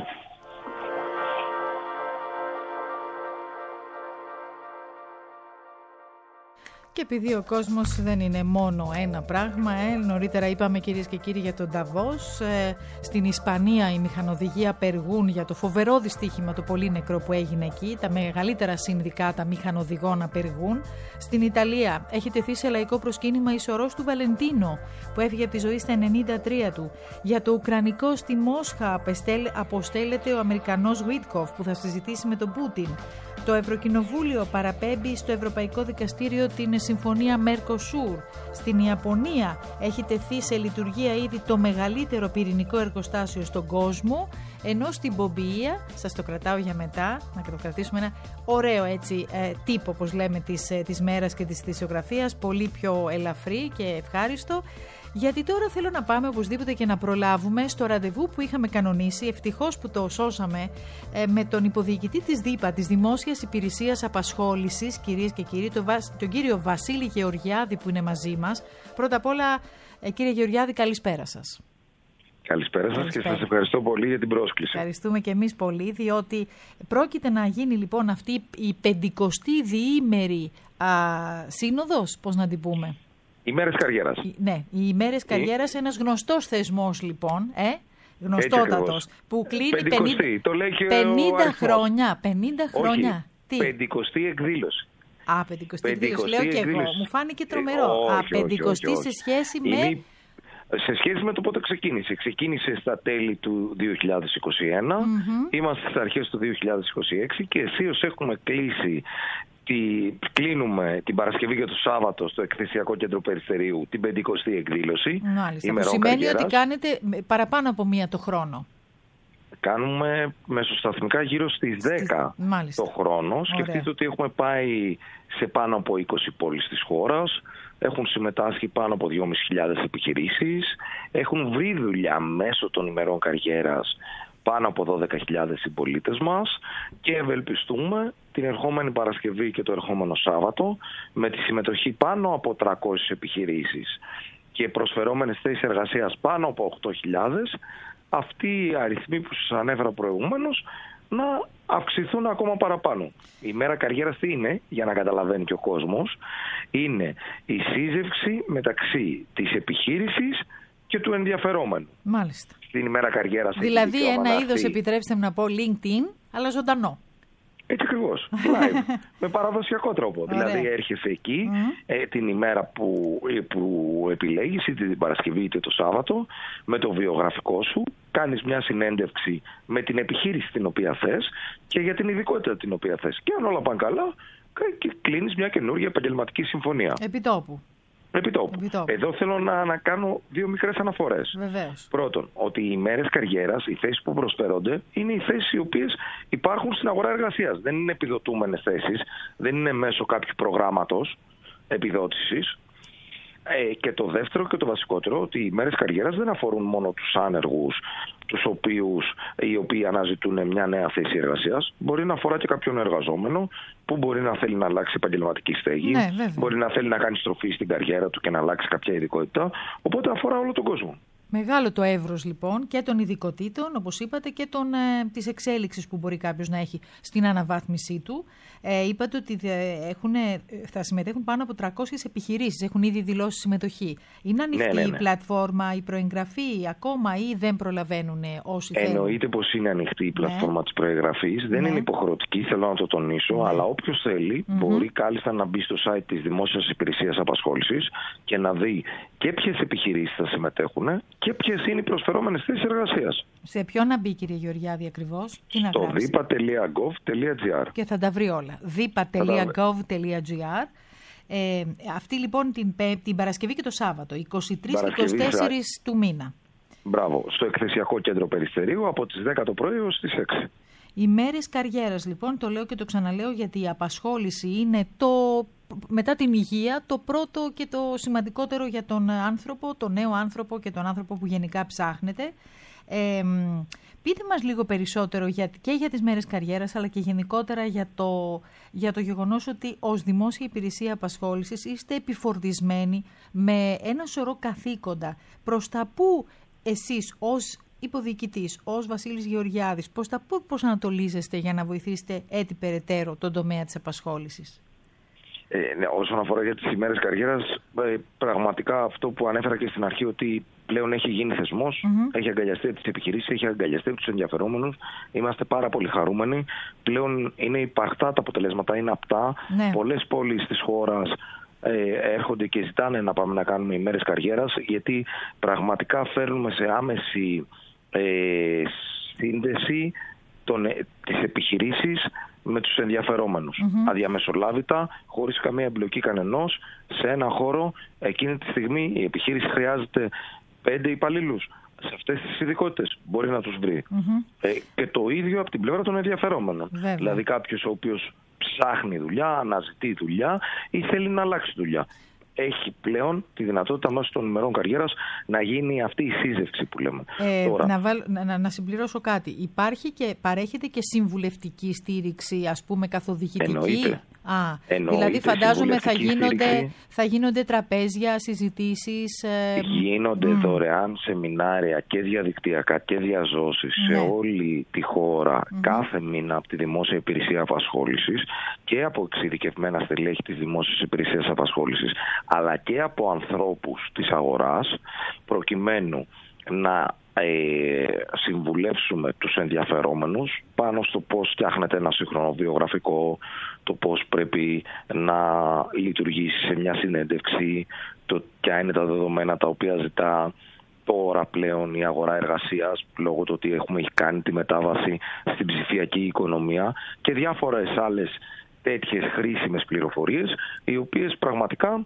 Και επειδή ο κόσμος δεν είναι μόνο ένα πράγμα, νωρίτερα είπαμε κυρίες και κύριοι για τον Νταβός, στην Ισπανία οι μηχανοδηγοί απεργούν για το φοβερό δυστύχημα, το πολύ νεκρό που έγινε εκεί, τα μεγαλύτερα συνδικάτα μηχανοδηγών απεργούν. Στην Ιταλία έχει τεθεί σε λαϊκό προσκύνημα η σωρός του Βαλεντίνο που έφυγε από τη ζωή στα 93 του. Για το Ουκρανικό στη Μόσχα αποστέλλεται ο Αμερικανός Βίτκοφ που θα συζητήσει με τον Πούτιν. Το Ευρωκοινοβούλιο παραπέμπει στο Ευρωπαϊκό Δικαστήριο την συμφωνία Mercosur. Στην Ιαπωνία έχει τεθεί σε λειτουργία ήδη το μεγαλύτερο πυρηνικό εργοστάσιο στον κόσμο, ενώ στην Πομπιεία, σας το κρατάω για μετά, να το κρατήσουμε ένα ωραίο έτσι τύπο, όπως λέμε, της μέρας και της θησιογραφίας, πολύ πιο ελαφρύ και ευχάριστο. Γιατί τώρα θέλω να πάμε οπωσδήποτε και να προλάβουμε στο ραντεβού που είχαμε κανονίσει, ευτυχώς που το σώσαμε, με τον υποδιοικητή της ΔΥΠΑ, της Δημόσιας Υπηρεσίας Απασχόλησης, κυρίες και κύριοι, τον κύριο Βασίλη Γεωργιάδη που είναι μαζί μας. Πρώτα απ' όλα, κύριε Γεωργιάδη, καλησπέρα σας. Καλησπέρα σας και σας ευχαριστώ πολύ για την πρόσκληση. Ευχαριστούμε και εμείς πολύ, διότι πρόκειται να γίνει λοιπόν αυτή η 50η διήμερη σύνοδος, πώς να την πούμε. Οι μέρες καριέρας. Ναι, οι ημέρες καριέρας, ένας γνωστός θεσμός λοιπόν, γνωστότατος, που κλείνει 50 χρόνια. 50 χρόνια. Τι? 50η εκδήλωση. 50η εκδήλωση. Λέω και εγώ. Μου φάνηκε τρομερό. 50η σε σχέση με... Σε σχέση με το πότε ξεκίνησε. Ξεκίνησε στα τέλη του 2021, είμαστε στις αρχές του 2026 και αισίως έχουμε κλείνουμε την Παρασκευή και το Σάββατο στο Εκθεσιακό Κέντρο Περιστερίου την 50η εκδήλωση. Μάλιστα, που σημαίνει ότι κάνετε παραπάνω από μία το χρόνο. Κάνουμε μεσοσταθμικά γύρω στις 10 το χρόνο. Σκεφτείτε ότι έχουμε πάει σε πάνω από 20 πόλεις της χώρας. Έχουν συμμετάσχει πάνω από 2.500 επιχειρήσεις. Έχουν βρει δουλειά μέσω των ημερών καριέρας πάνω από 12.000 συμπολίτες μας και ευελπιστούμε την ερχόμενη Παρασκευή και το ερχόμενο Σάββατο με τη συμμετοχή πάνω από 300 επιχειρήσεις και προσφερόμενες θέσεις εργασίας πάνω από 8.000, αυτοί οι αριθμοί που σας ανέφερα προηγουμένως να αυξηθούν ακόμα παραπάνω. Η μέρα καριέρας τι είναι, για να καταλαβαίνει και ο κόσμος, είναι η σύζευξη μεταξύ της επιχείρησης και του ενδιαφερόμενου. Μάλιστα. Στην ημέρα καριέρας. Δηλαδή ένα είδος, επιτρέψτε μου να πω, LinkedIn, αλλά ζωντανό. Έτσι ακριβώς. Live. Με παραδοσιακό τρόπο. Ωραία. Δηλαδή έρχεσαι εκεί την ημέρα που επιλέγεις, είτε την Παρασκευή είτε το Σάββατο, με το βιογραφικό σου, κάνεις μια συνέντευξη με την επιχείρηση την οποία θες και για την ειδικότητα την οποία θες. Και αν όλα πάνε καλά, κλείνεις μια καινούργια επαγγελματική συμφωνία. Επιτόπου. Εδώ θέλω να κάνω δύο μικρές αναφορές. Βεβαίως. Πρώτον, ότι οι ημέρες καριέρας, οι θέσεις που προσφέρονται, είναι οι θέσεις οι οποίες υπάρχουν στην αγορά εργασίας. Δεν είναι επιδοτούμενες θέσεις, δεν είναι μέσω κάποιου προγράμματος επιδότησης. Και το δεύτερο και το βασικότερο, ότι οι ημέρες καριέρας δεν αφορούν μόνο τους άνεργους, οι οποίοι αναζητούν μια νέα θέση εργασίας. Μπορεί να αφορά και κάποιον εργαζόμενο που μπορεί να θέλει να αλλάξει επαγγελματική στέγη, μπορεί να θέλει να κάνει στροφή στην καριέρα του και να αλλάξει κάποια ειδικότητα. Οπότε αφορά όλο τον κόσμο. Μεγάλο το εύρος λοιπόν και των ειδικοτήτων, όπως είπατε, και της εξέλιξης που μπορεί κάποιος να έχει στην αναβάθμισή του. Είπατε ότι θα συμμετέχουν πάνω από 300 επιχειρήσεις, έχουν ήδη δηλώσει συμμετοχή. Είναι ανοιχτή η πλατφόρμα, η προεγγραφή ακόμα ή δεν προλαβαίνουν όσοι θέλουν? Εννοείται πως είναι ανοιχτή η πλατφόρμα της προεγγραφής, δεν είναι υποχρεωτική, θέλω να το τονίσω, αλλά όποιος θέλει μπορεί κάλλιστα να μπει στο site της Δημόσιας Υπηρεσίας Απασχόλησης και να δει και ποιες επιχειρήσεις θα συμμετέχουν και ποιες είναι οι προσφερόμενες θέσεις εργασίας. Σε ποιο να μπει, κύριε Γεωργιάδη, ακριβώς? Στο dipa.gov.gr. Και θα τα βρει όλα. dipa.gov.gr. Αυτή λοιπόν την Παρασκευή και το Σάββατο, 23 και 24 του μήνα. Μπράβο, στο εκθεσιακό κέντρο Περιστερίου από τις 10 το πρωί ως τις 6. Οι μέρες καριέρας, λοιπόν, το λέω και το ξαναλέω, γιατί η απασχόληση είναι μετά την υγεία το πρώτο και το σημαντικότερο για τον άνθρωπο, τον νέο άνθρωπο και τον άνθρωπο που γενικά ψάχνεται. Πείτε μας λίγο περισσότερο και για τις μέρες καριέρας, αλλά και γενικότερα για το γεγονός ότι ως δημόσια υπηρεσία απασχόλησης είστε επιφορτισμένοι με ένα σωρό καθήκοντα. Προς τα πού εσείς ως υποδιοικητής, ως Βασίλης Γεωργιάδης, πώς ανατολίζεστε για να βοηθήσετε έτσι περαιτέρω τον τομέα της απασχόλησης? Ναι, όσον αφορά για τις ημέρες καριέρας, πραγματικά αυτό που ανέφερα και στην αρχή, ότι πλέον έχει γίνει θεσμός, έχει αγκαλιαστεί τις επιχειρήσεις, έχει αγκαλιαστεί τους ενδιαφερόμενους. Είμαστε πάρα πολύ χαρούμενοι. Πλέον είναι υπαρκτά τα αποτελέσματα, είναι απτά. Ναι. Πολλές πόλεις της χώρας έρχονται και ζητάνε να πάμε να κάνουμε ημέρες καριέρας, γιατί πραγματικά φέρνουμε σε άμεση σύνδεση τις επιχειρήσεις με τους ενδιαφερόμενους. Αδιαμεσολάβητα, χωρίς καμία εμπλοκή κανενός, σε ένα χώρο. Εκείνη τη στιγμή η επιχείρηση χρειάζεται 5 υπαλλήλους σε αυτές τις ειδικότητες. Μπορεί να τους βρει. Και το ίδιο από την πλευρά των ενδιαφερόμενων. Βέβαια. Δηλαδή κάποιος ο οποίος ψάχνει δουλειά, αναζητεί δουλειά ή θέλει να αλλάξει δουλειά, έχει πλέον τη δυνατότητα μέσω των ημερών καριέρας να γίνει αυτή η σύζευξη που λέμε. Τώρα, να συμπληρώσω κάτι. Υπάρχει και παρέχεται και συμβουλευτική στήριξη, ας πούμε, καθοδηγητική? Εννοείται. Δηλαδή φαντάζομαι θα γίνονται τραπέζια, συζητήσεις. Γίνονται δωρεάν σεμινάρια και διαδικτυακά και διαζώσεις σε όλη τη χώρα κάθε μήνα από τη Δημόσια Υπηρεσία Απασχόλησης και από εξειδικευμένα στελέχη της Δημόσιας Υπηρεσίας Απασχόλησης, αλλά και από ανθρώπους της αγοράς, προκειμένου να συμβουλεύσουμε τους ενδιαφερόμενους πάνω στο πώς φτιάχνεται ένα σύγχρονο βιογραφικό, το πώς πρέπει να λειτουργήσει σε μια συνέντευξη, το ποια είναι τα δεδομένα τα οποία ζητά τώρα πλέον η αγορά εργασίας, λόγω του ότι έχει κάνει τη μετάβαση στην ψηφιακή οικονομία, και διάφορες άλλες τέτοιες χρήσιμες πληροφορίες, οι οποίες πραγματικά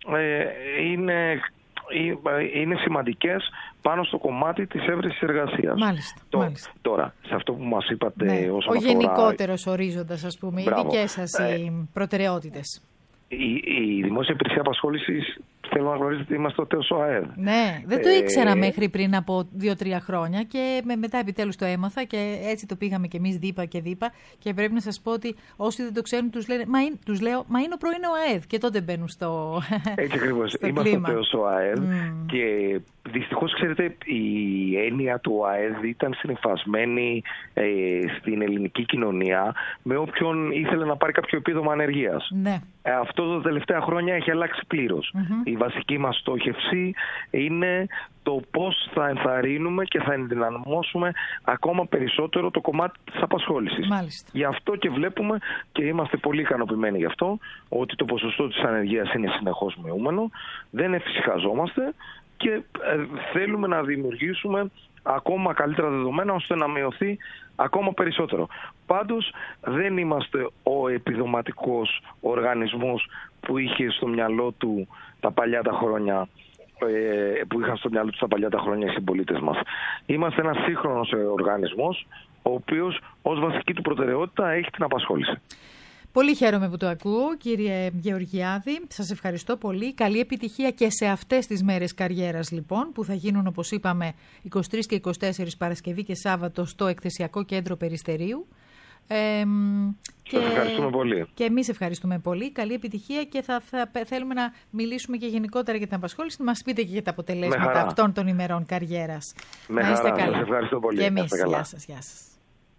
είναι σημαντικές πάνω στο κομμάτι της έβρεσης εργασίας. Μάλιστα. Τώρα, σε αυτό που μας είπατε όσον αφορά... Ο γενικότερος ορίζοντας, ας πούμε, οι δικές σας οι προτεραιότητες. Η Δημόσια Υπηρεσία Απασχόλησης, θέλω να γνωρίζετε ότι είμαστε ο ΤΕΟΣ ΟΑΕΔ. Ναι, δεν το ήξερα μέχρι πριν από 2-3 χρόνια και μετά επιτέλους το έμαθα και έτσι το πήγαμε κι εμείς δίπα και δίπα, και πρέπει να σας πω ότι όσοι δεν το ξέρουν τους λέω μα είναι ο πρώην ΟΑΕΔ, και τότε μπαίνουν στο έτσι ακριβώς, είμαστε ο ΤΕΟΣ ΟΑΕΔ και δυστυχώς, ξέρετε, η έννοια του ΟΑΕΔ ήταν συνυφασμένη στην ελληνική κοινωνία με όποιον ήθελε να πάρει κάποιο επίδομα ανεργίας. Ναι. Αυτό τα τελευταία χρόνια έχει αλλάξει πλήρως. Η βασική μας στόχευση είναι το πώς θα ενθαρρύνουμε και θα ενδυναμώσουμε ακόμα περισσότερο το κομμάτι της απασχόλησης. Μάλιστα. Γι' αυτό και βλέπουμε, και είμαστε πολύ ικανοποιημένοι γι' αυτό, ότι το ποσοστό της ανεργίας είναι συνεχώς μειούμενο, δεν εφησυχαζόμαστε και θέλουμε να δημιουργήσουμε ακόμα καλύτερα δεδομένα ώστε να μειωθεί ακόμα περισσότερο. Πάντως δεν είμαστε ο επιδοματικός οργανισμός που είχε στο μυαλό του τα παλιά τα χρόνια, που είχαν στο μυαλό τους τα παλιά τα χρόνια οι συμπολίτες μας. Είμαστε ένας σύγχρονος οργανισμός, ο οποίος ως βασική του προτεραιότητα έχει την απασχόληση. Πολύ χαίρομαι που το ακούω, κύριε Γεωργιάδη. Σας ευχαριστώ πολύ. Καλή επιτυχία και σε αυτές τις μέρες καριέρας, λοιπόν, που θα γίνουν, όπως είπαμε, 23 και 24 Παρασκευή και Σάββατο στο εκθεσιακό κέντρο Περιστερίου. Σας ευχαριστούμε πολύ. Και εμείς ευχαριστούμε πολύ. Καλή επιτυχία και θα θέλουμε να μιλήσουμε και γενικότερα για την απασχόληση. Να μας πείτε και για τα αποτελέσματα αυτών των ημερών καριέρας. Με να είστε χαρά. καλά. Σας ευχαριστώ πολύ. Και εμείς. Γεια σας. Γεια σας.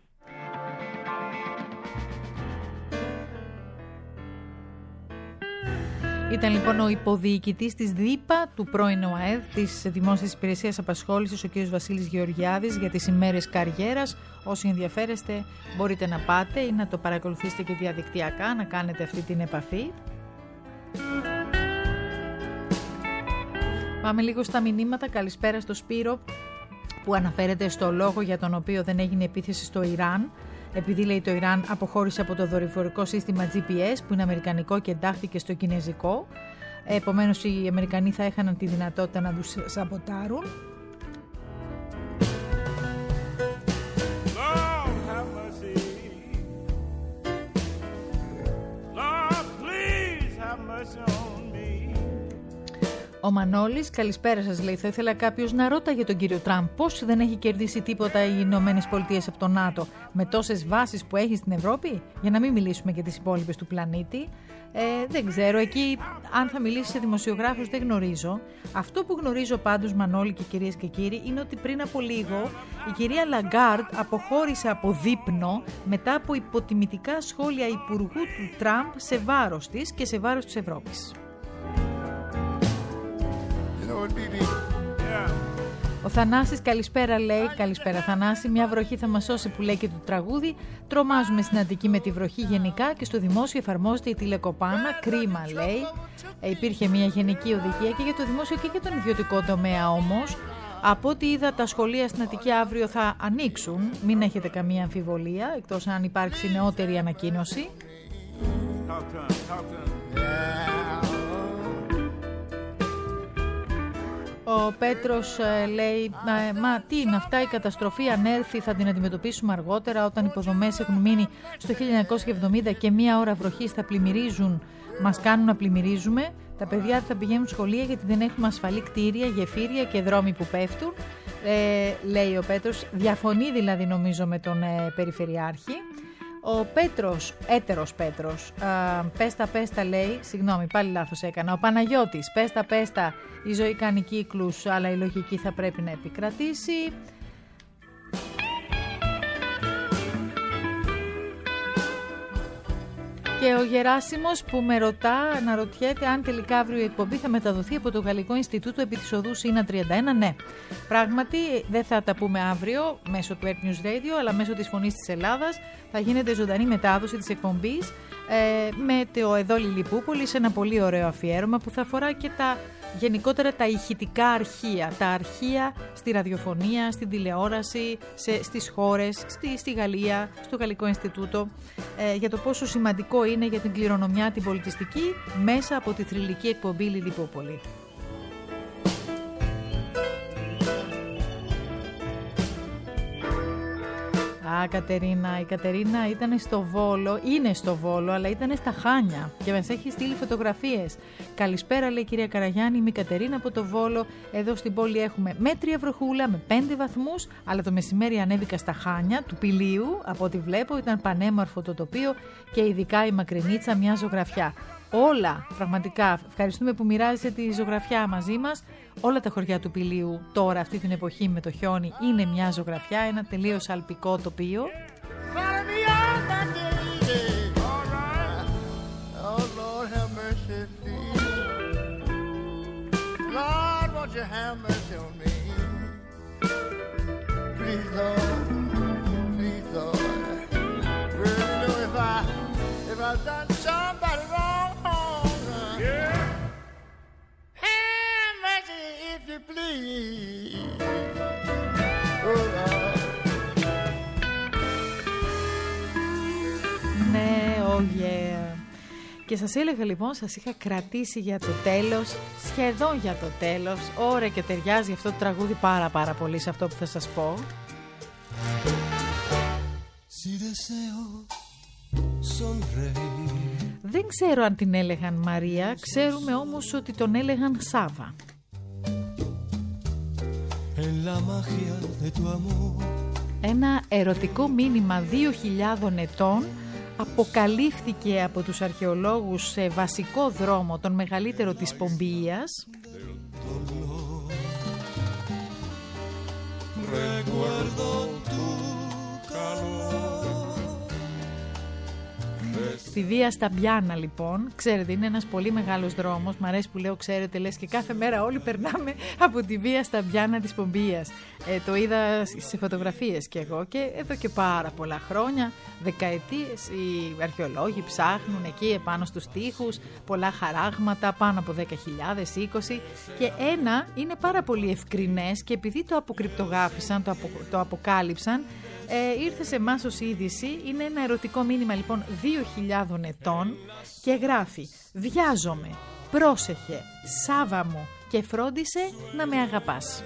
Ήταν λοιπόν ο υποδιοικητής της ΔΥΠΑ, του πρώην ΟΑΕΔ, της Δημόσιας Υπηρεσίας Απασχόλησης, ο κ. Βασίλης Γεωργιάδης, για τις ημέρες καριέρας. Όσοι ενδιαφέρεστε μπορείτε να πάτε ή να το παρακολουθήσετε και διαδικτυακά, να κάνετε αυτή την επαφή. Πάμε λίγο στα μηνύματα. Καλησπέρα στο Σπύρο, που αναφέρεται στο λόγο για τον οποίο δεν έγινε επίθεση στο Ιράν. Επειδή, λέει, το Ιράν αποχώρησε από το δορυφορικό σύστημα GPS που είναι αμερικανικό και εντάχθηκε στο κινέζικο. Επομένως οι Αμερικανοί θα έχαναν τη δυνατότητα να τους σαμποτάρουν. Ο Μανώλης, καλησπέρα σας, λέει. Θα ήθελα κάποιος να ρώταγε τον κύριο Τραμπ πώς δεν έχει κερδίσει τίποτα οι Ηνωμένες Πολιτείες από το ΝΑΤΟ με τόσες βάσεις που έχει στην Ευρώπη, για να μην μιλήσουμε για τις υπόλοιπες του πλανήτη. Δεν ξέρω, εκεί αν θα μιλήσει σε δημοσιογράφους δεν γνωρίζω. Αυτό που γνωρίζω πάντως, Μανώλη και κυρίες και κύριοι, είναι ότι πριν από λίγο η κυρία Λαγκάρντ αποχώρησε από δείπνο μετά από υποτιμητικά σχόλια υπουργού του Τραμπ σε βάρος της και σε βάρος της Ευρώπης. Ο Θανάσης, καλησπέρα, λέει. Καλησπέρα Θανάση, μια βροχή θα μας σώσει, που λέει και το τραγούδι. Τρομάζουμε στην Αττική με τη βροχή γενικά και στο δημόσιο εφαρμόζεται η τηλεκοπάνα. Κρίμα, λέει. Υπήρχε μια γενική οδηγία και για το δημόσιο και για τον ιδιωτικό τομέα όμως. Από ό,τι είδα, τα σχολεία στην Αττική αύριο θα ανοίξουν, μην έχετε καμία αμφιβολία, εκτός αν υπάρξει νεότερη ανακοίνωση. Ο Πέτρος λέει, μα τι είναι αυτά, η καταστροφή αν έρθει θα την αντιμετωπίσουμε αργότερα, όταν οι υποδομές έχουν μείνει στο 1970 και μία ώρα βροχής θα πλημμυρίζουν, μας κάνουν να πλημμυρίζουμε. Τα παιδιά θα πηγαίνουν σχολεία γιατί δεν έχουμε ασφαλή κτίρια, γεφύρια και δρόμοι που πέφτουν, λέει ο Πέτρος. Διαφωνεί δηλαδή νομίζω με τον Περιφερειάρχη. Ο Πέτρος, έτερος Πέτρος, πέστα λέει, συγγνώμη πάλι λάθος έκανα, ο Παναγιώτης, πέστα, η ζωή κάνει κύκλους αλλά η λογική θα πρέπει να επικρατήσει. Και ο Γεράσιμος που με αναρωτιέται αν τελικά αύριο η εκπομπή θα μεταδοθεί από το Γαλλικό Ινστιτούτο επί της οδού Σίνα 31. Ναι, πράγματι δεν θα τα πούμε αύριο μέσω του Earth News Radio, αλλά μέσω της Φωνής της Ελλάδας θα γίνεται ζωντανή μετάδοση της εκπομπής με το Εδώ Λιλιπούπολη, σε ένα πολύ ωραίο αφιέρωμα που θα αφορά και γενικότερα τα ηχητικά αρχεία, τα αρχεία στη ραδιοφωνία, στην τηλεόραση, στις χώρες, στη Γαλλία, στο Γαλλικό Ινστιτούτο, για το πόσο σημαντικό είναι για την κληρονομιά την πολιτιστική μέσα από τη θρυλική εκπομπή Λιλιπούπολη. Κατερίνα, η Κατερίνα ήταν στο Βόλο, είναι στο Βόλο, αλλά ήταν στα Χάνια και μας έχει στείλει φωτογραφίες. Καλησπέρα, λέει η κυρία Καραγιάννη, είμαι η Κατερίνα από το Βόλο. Εδώ στην πόλη έχουμε μέτρια βροχούλα με 5 βαθμούς, αλλά το μεσημέρι ανέβηκα στα Χάνια του Πηλίου. Από ό,τι βλέπω ήταν πανέμορφο το τοπίο και ειδικά η Μακρινίτσα, μια ζωγραφιά. Όλα, πραγματικά, ευχαριστούμε που μοιράζεσαι τη ζωγραφιά μαζί μας. Όλα τα χωριά του Πηλίου τώρα, αυτή την εποχή με το χιόνι, είναι μια ζωγραφιά, ένα τελείως αλπικό τοπίο. Ναι, oh yeah. Και σας έλεγα λοιπόν, σας είχα κρατήσει για το τέλος, σχεδόν για το τέλος. Ωραία, και ταιριάζει αυτό το τραγούδι πάρα πολύ σε αυτό που θα σας πω. Δεν ξέρω αν την έλεγαν Μαρία, ξέρουμε όμως ότι τον έλεγαν Σάβα. Ένα ερωτικό μήνυμα 2.000 ετών αποκαλύφθηκε από τους αρχαιολόγους σε βασικό δρόμο, τον μεγαλύτερο της Πομπείας. Στη Βία Σταμπιάνα λοιπόν, ξέρετε, είναι ένας πολύ μεγάλος δρόμος. Μ' αρέσει που λέω, ξέρετε, λες και κάθε μέρα όλοι περνάμε από τη Βία Σταμπιάνα της Πομπίας. Το είδα σε φωτογραφίες κι εγώ, και εδώ και πάρα πολλά χρόνια, δεκαετίες, οι αρχαιολόγοι ψάχνουν εκεί επάνω στους τοίχους πολλά χαράγματα, πάνω από 10.000, 20, και ένα είναι πάρα πολύ ευκρινές, και επειδή το αποκρυπτογράφησαν, το αποκάλυψαν, ήρθε σε εμάς ως είδηση. Είναι ένα ερωτικό μήνυμα λοιπόν 2.000 ετών και γράφει: «Βιάζομαι, πρόσεχε, Σάβα μου, και φρόντισε να με αγαπάς».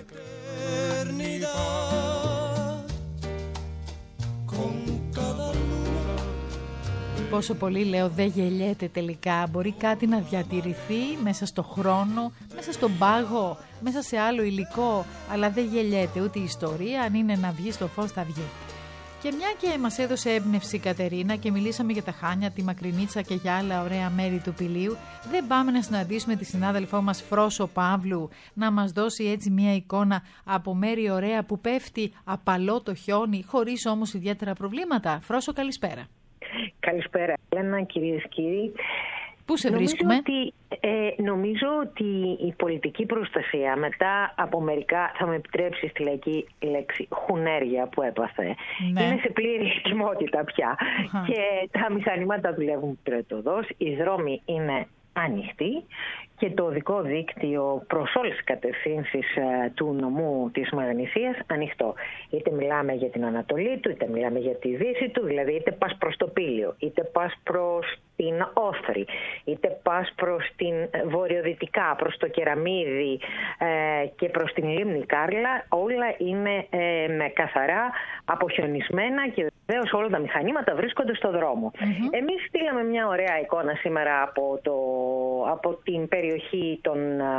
Πόσο πολύ, λέω, δεν γελιέται τελικά. Μπορεί κάτι να διατηρηθεί μέσα στο χρόνο, μέσα στον πάγο, μέσα σε άλλο υλικό, αλλά δεν γελιέται ούτε η ιστορία. Αν είναι να βγει στο φως, θα βγει. Και μια και μας έδωσε έμπνευση η Κατερίνα και μιλήσαμε για τα Χάνια, τη Μακρινίτσα και για άλλα ωραία μέρη του Πηλίου, δεν πάμε να συναντήσουμε τη συνάδελφό μας Φρόσο Παύλου να μας δώσει έτσι μια εικόνα από μέρη ωραία που πέφτει απαλό το χιόνι, χωρίς όμως ιδιαίτερα προβλήματα? Φρόσο, καλησπέρα. Καλησπέρα, Έλενα, κυρίες και κύριοι. Πού σε βρίσκουμε? Νομίζω ότι η πολιτική προστασία μετά από μερικά, θα με επιτρέψει στη λαϊκή λέξη, χουνέρια που έπαθε, ναι, είναι σε πλήρη ετοιμότητα πια. Και τα μηχανήματα δουλεύουν πυρετοδός, οι δρόμοι είναι ανοιχτοί και το οδικό δίκτυο προς όλες τις κατευθύνσεις του νομού της Μαγνησίας ανοιχτό. Είτε μιλάμε για την Ανατολή του, είτε μιλάμε για τη Δύση του, δηλαδή είτε πας προς το Πήλιο, είτε πας προς την Όθρη, είτε πας προς την βορειοδυτικά, προς το Κεραμίδι και προς την Λίμνη Κάρλα, όλα είναι με καθαρά αποχιονισμένα και βεβαίως όλα τα μηχανήματα βρίσκονται στο δρόμο. Εμείς στείλαμε μια ωραία εικόνα σήμερα από την περιοχή των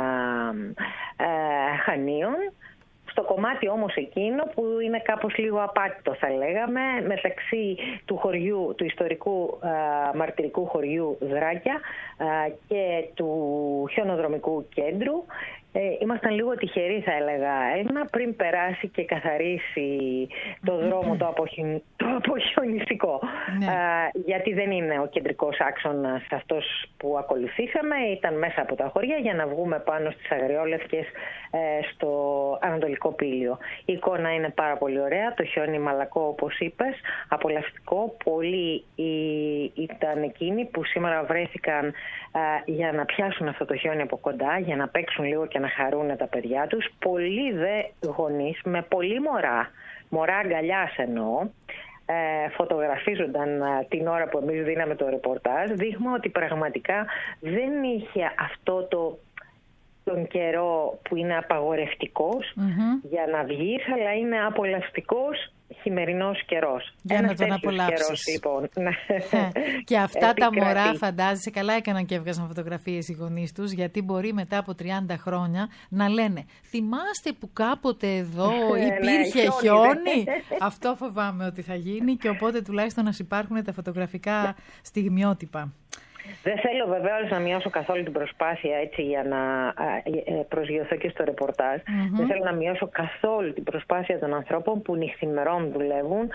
Χανίων, στο κομμάτι όμως εκείνο που είναι κάπως λίγο απάτητο, θα λέγαμε, μεταξύ του χωριού, του ιστορικού μαρτυρικού χωριού Δράκια και του χιονοδρομικού κέντρου. Ήμασταν λίγο τυχεροί, θα έλεγα, Έλληνα, πριν περάσει και καθαρίσει το δρόμο το αποχιονιστικό. Γιατί δεν είναι ο κεντρικός άξονας αυτός που ακολουθήσαμε, ήταν μέσα από τα χωριά για να βγούμε πάνω στις Αγριόλευκες στο Ανατολικό Πήλιο. Η εικόνα είναι πάρα πολύ ωραία, το χιόνι μαλακό όπως είπες, απολαυστικό. Πολλοί ήταν εκείνοι που σήμερα βρέθηκαν για να πιάσουν αυτό το χιόνι από κοντά, για να παίξουν λίγο και να χαρούν τα παιδιά τους. Πολλοί δε γονείς με πολύ μωρά αγκαλιάς εννοώ, φωτογραφίζονταν την ώρα που εμείς δίναμε το ρεπορτάζ. Δείχνουμε ότι πραγματικά δεν είχε αυτό τον καιρό που είναι απαγορευτικός για να βγεις, αλλά είναι απολαυστικός χειμερινός καιρός. Για να τον απολαύσεις. Λοιπόν. Και αυτά τα μωρά, φαντάζεσαι, καλά έκαναν και έβγαζαν φωτογραφίες οι γονείς τους, γιατί μπορεί μετά από 30 χρόνια να λένε «Θυμάστε που κάποτε εδώ υπήρχε χιόνι?» Αυτό φοβάμαι ότι θα γίνει, και οπότε τουλάχιστον να υπάρχουν τα φωτογραφικά στιγμιότυπα. Δεν θέλω βεβαίως να μειώσω καθόλου την προσπάθεια, έτσι, για να προσγειωθώ και στο ρεπορτάζ. Δεν θέλω να μειώσω καθόλου την προσπάθεια των ανθρώπων που νυχθημερών δουλεύουν.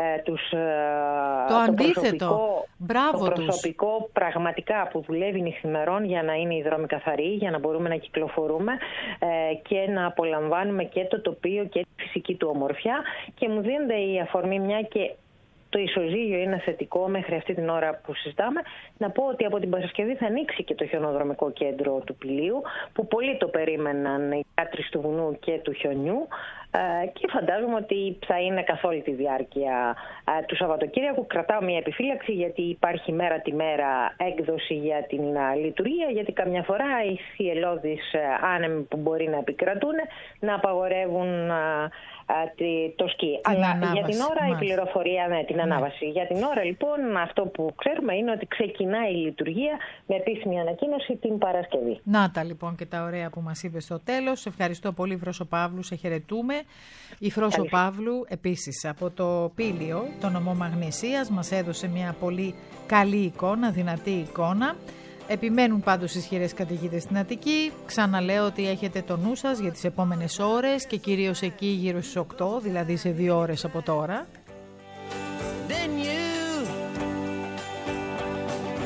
Το αντίθετο. Μπράβο το προσωπικό πραγματικά που δουλεύει νυχθημερών για να είναι οι δρόμοι καθαροί, για να μπορούμε να κυκλοφορούμε και να απολαμβάνουμε και το τοπίο και τη φυσική του ομορφιά. Και μου δίνεται η αφορμή, μια και το ισοζύγιο είναι θετικό μέχρι αυτή την ώρα που συζητάμε, να πω ότι από την Παρασκευή θα ανοίξει και το χιονοδρομικό κέντρο του Πηλίου, που πολλοί το περίμεναν, οι κάτρεις του βουνού και του χιονιού, και φαντάζομαι ότι θα είναι καθ' όλη τη διάρκεια του Σαββατοκύριακου. Κρατάω μια επιφύλαξη, γιατί υπάρχει μέρα τη μέρα έκδοση για την λειτουργία, γιατί καμιά φορά οι θυελλώδεις άνεμοι που μπορεί να επικρατούν να απαγορεύουν το σκι. Αλλά για την ώρα η πληροφορία, την ανάβαση. Για την ώρα λοιπόν αυτό που ξέρουμε είναι ότι ξεκινάει η λειτουργία με επίσημη ανακοίνωση την Παρασκευή. Να τα λοιπόν και τα ωραία που μας είπες στο τέλος. Ευχαριστώ πολύ, Φρόσο Παύλου, σε χαιρετούμε. Η Φρόσο Παύλου επίσης από το Πήλιο, το νομό Μαγνησίας, μας έδωσε μια πολύ καλή εικόνα, δυνατή εικόνα. Επιμένουν πάντως ισχυρές καταιγίδες στην Αττική. Ξαναλέω ότι έχετε το νου σας για τις επόμενες ώρες και κυρίως εκεί γύρω στις 8, δηλαδή σε 2 ώρες από τώρα.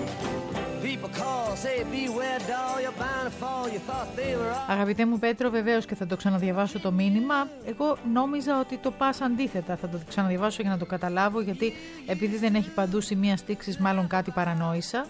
Αγαπητέ μου Πέτρο, βεβαίως και θα το ξαναδιαβάσω το μήνυμα. Εγώ νόμιζα ότι το πας αντίθετα. Θα το ξαναδιαβάσω για να το καταλάβω, γιατί επειδή δεν έχει παντού σημεία στίξης, μάλλον κάτι παρανόησα.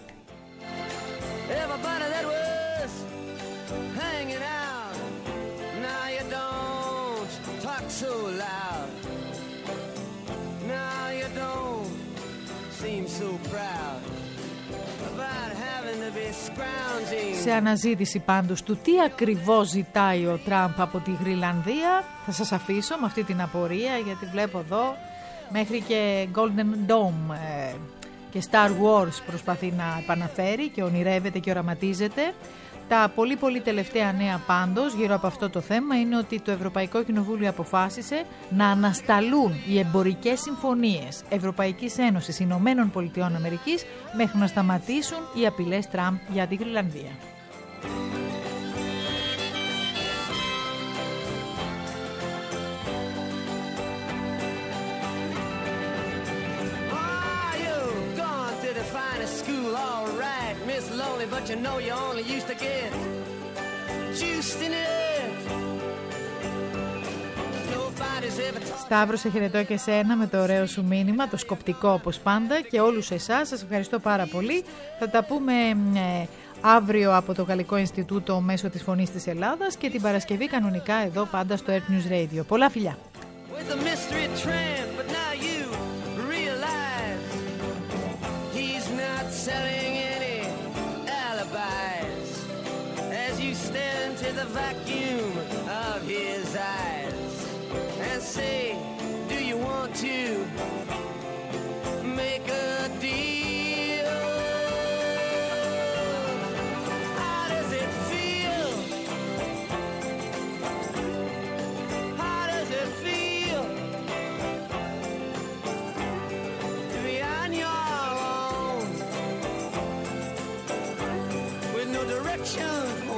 Σε αναζήτηση πάντως του τι ακριβώς ζητάει ο Τραμπ από τη Γροιλανδία, θα σας αφήσω με αυτή την απορία, γιατί βλέπω εδώ μέχρι και Golden Dome και Star Wars προσπαθεί να επαναφέρει και ονειρεύεται και οραματίζεται. Τα πολύ τελευταία νέα πάντως γύρω από αυτό το θέμα είναι ότι το Ευρωπαϊκό Κοινοβούλιο αποφάσισε να ανασταλούν οι εμπορικές συμφωνίες Ευρωπαϊκής Ένωσης Ηνωμένων Πολιτειών Αμερικής μέχρι να σταματήσουν οι απειλές Τραμπ για τη Γροιλανδία. But you know you only used to get juiced in it. Σταύρο, σε χαιρετώ και εσένα με το ωραίο σου μήνυμα, το σκοπτικό όπως πάντα, και όλους εσάς. Σας ευχαριστώ πάρα πολύ. Θα τα πούμε αύριο από το Γαλλικό Ινστιτούτο μέσω της Φωνής της Ελλάδας και την Παρασκευή κανονικά εδώ πάντα στο Earth News Radio. Πολλά φιλιά. The vacuum of his eyes and say, do you want to make a deal? How does it feel? How does it feel to be on your own with no direction?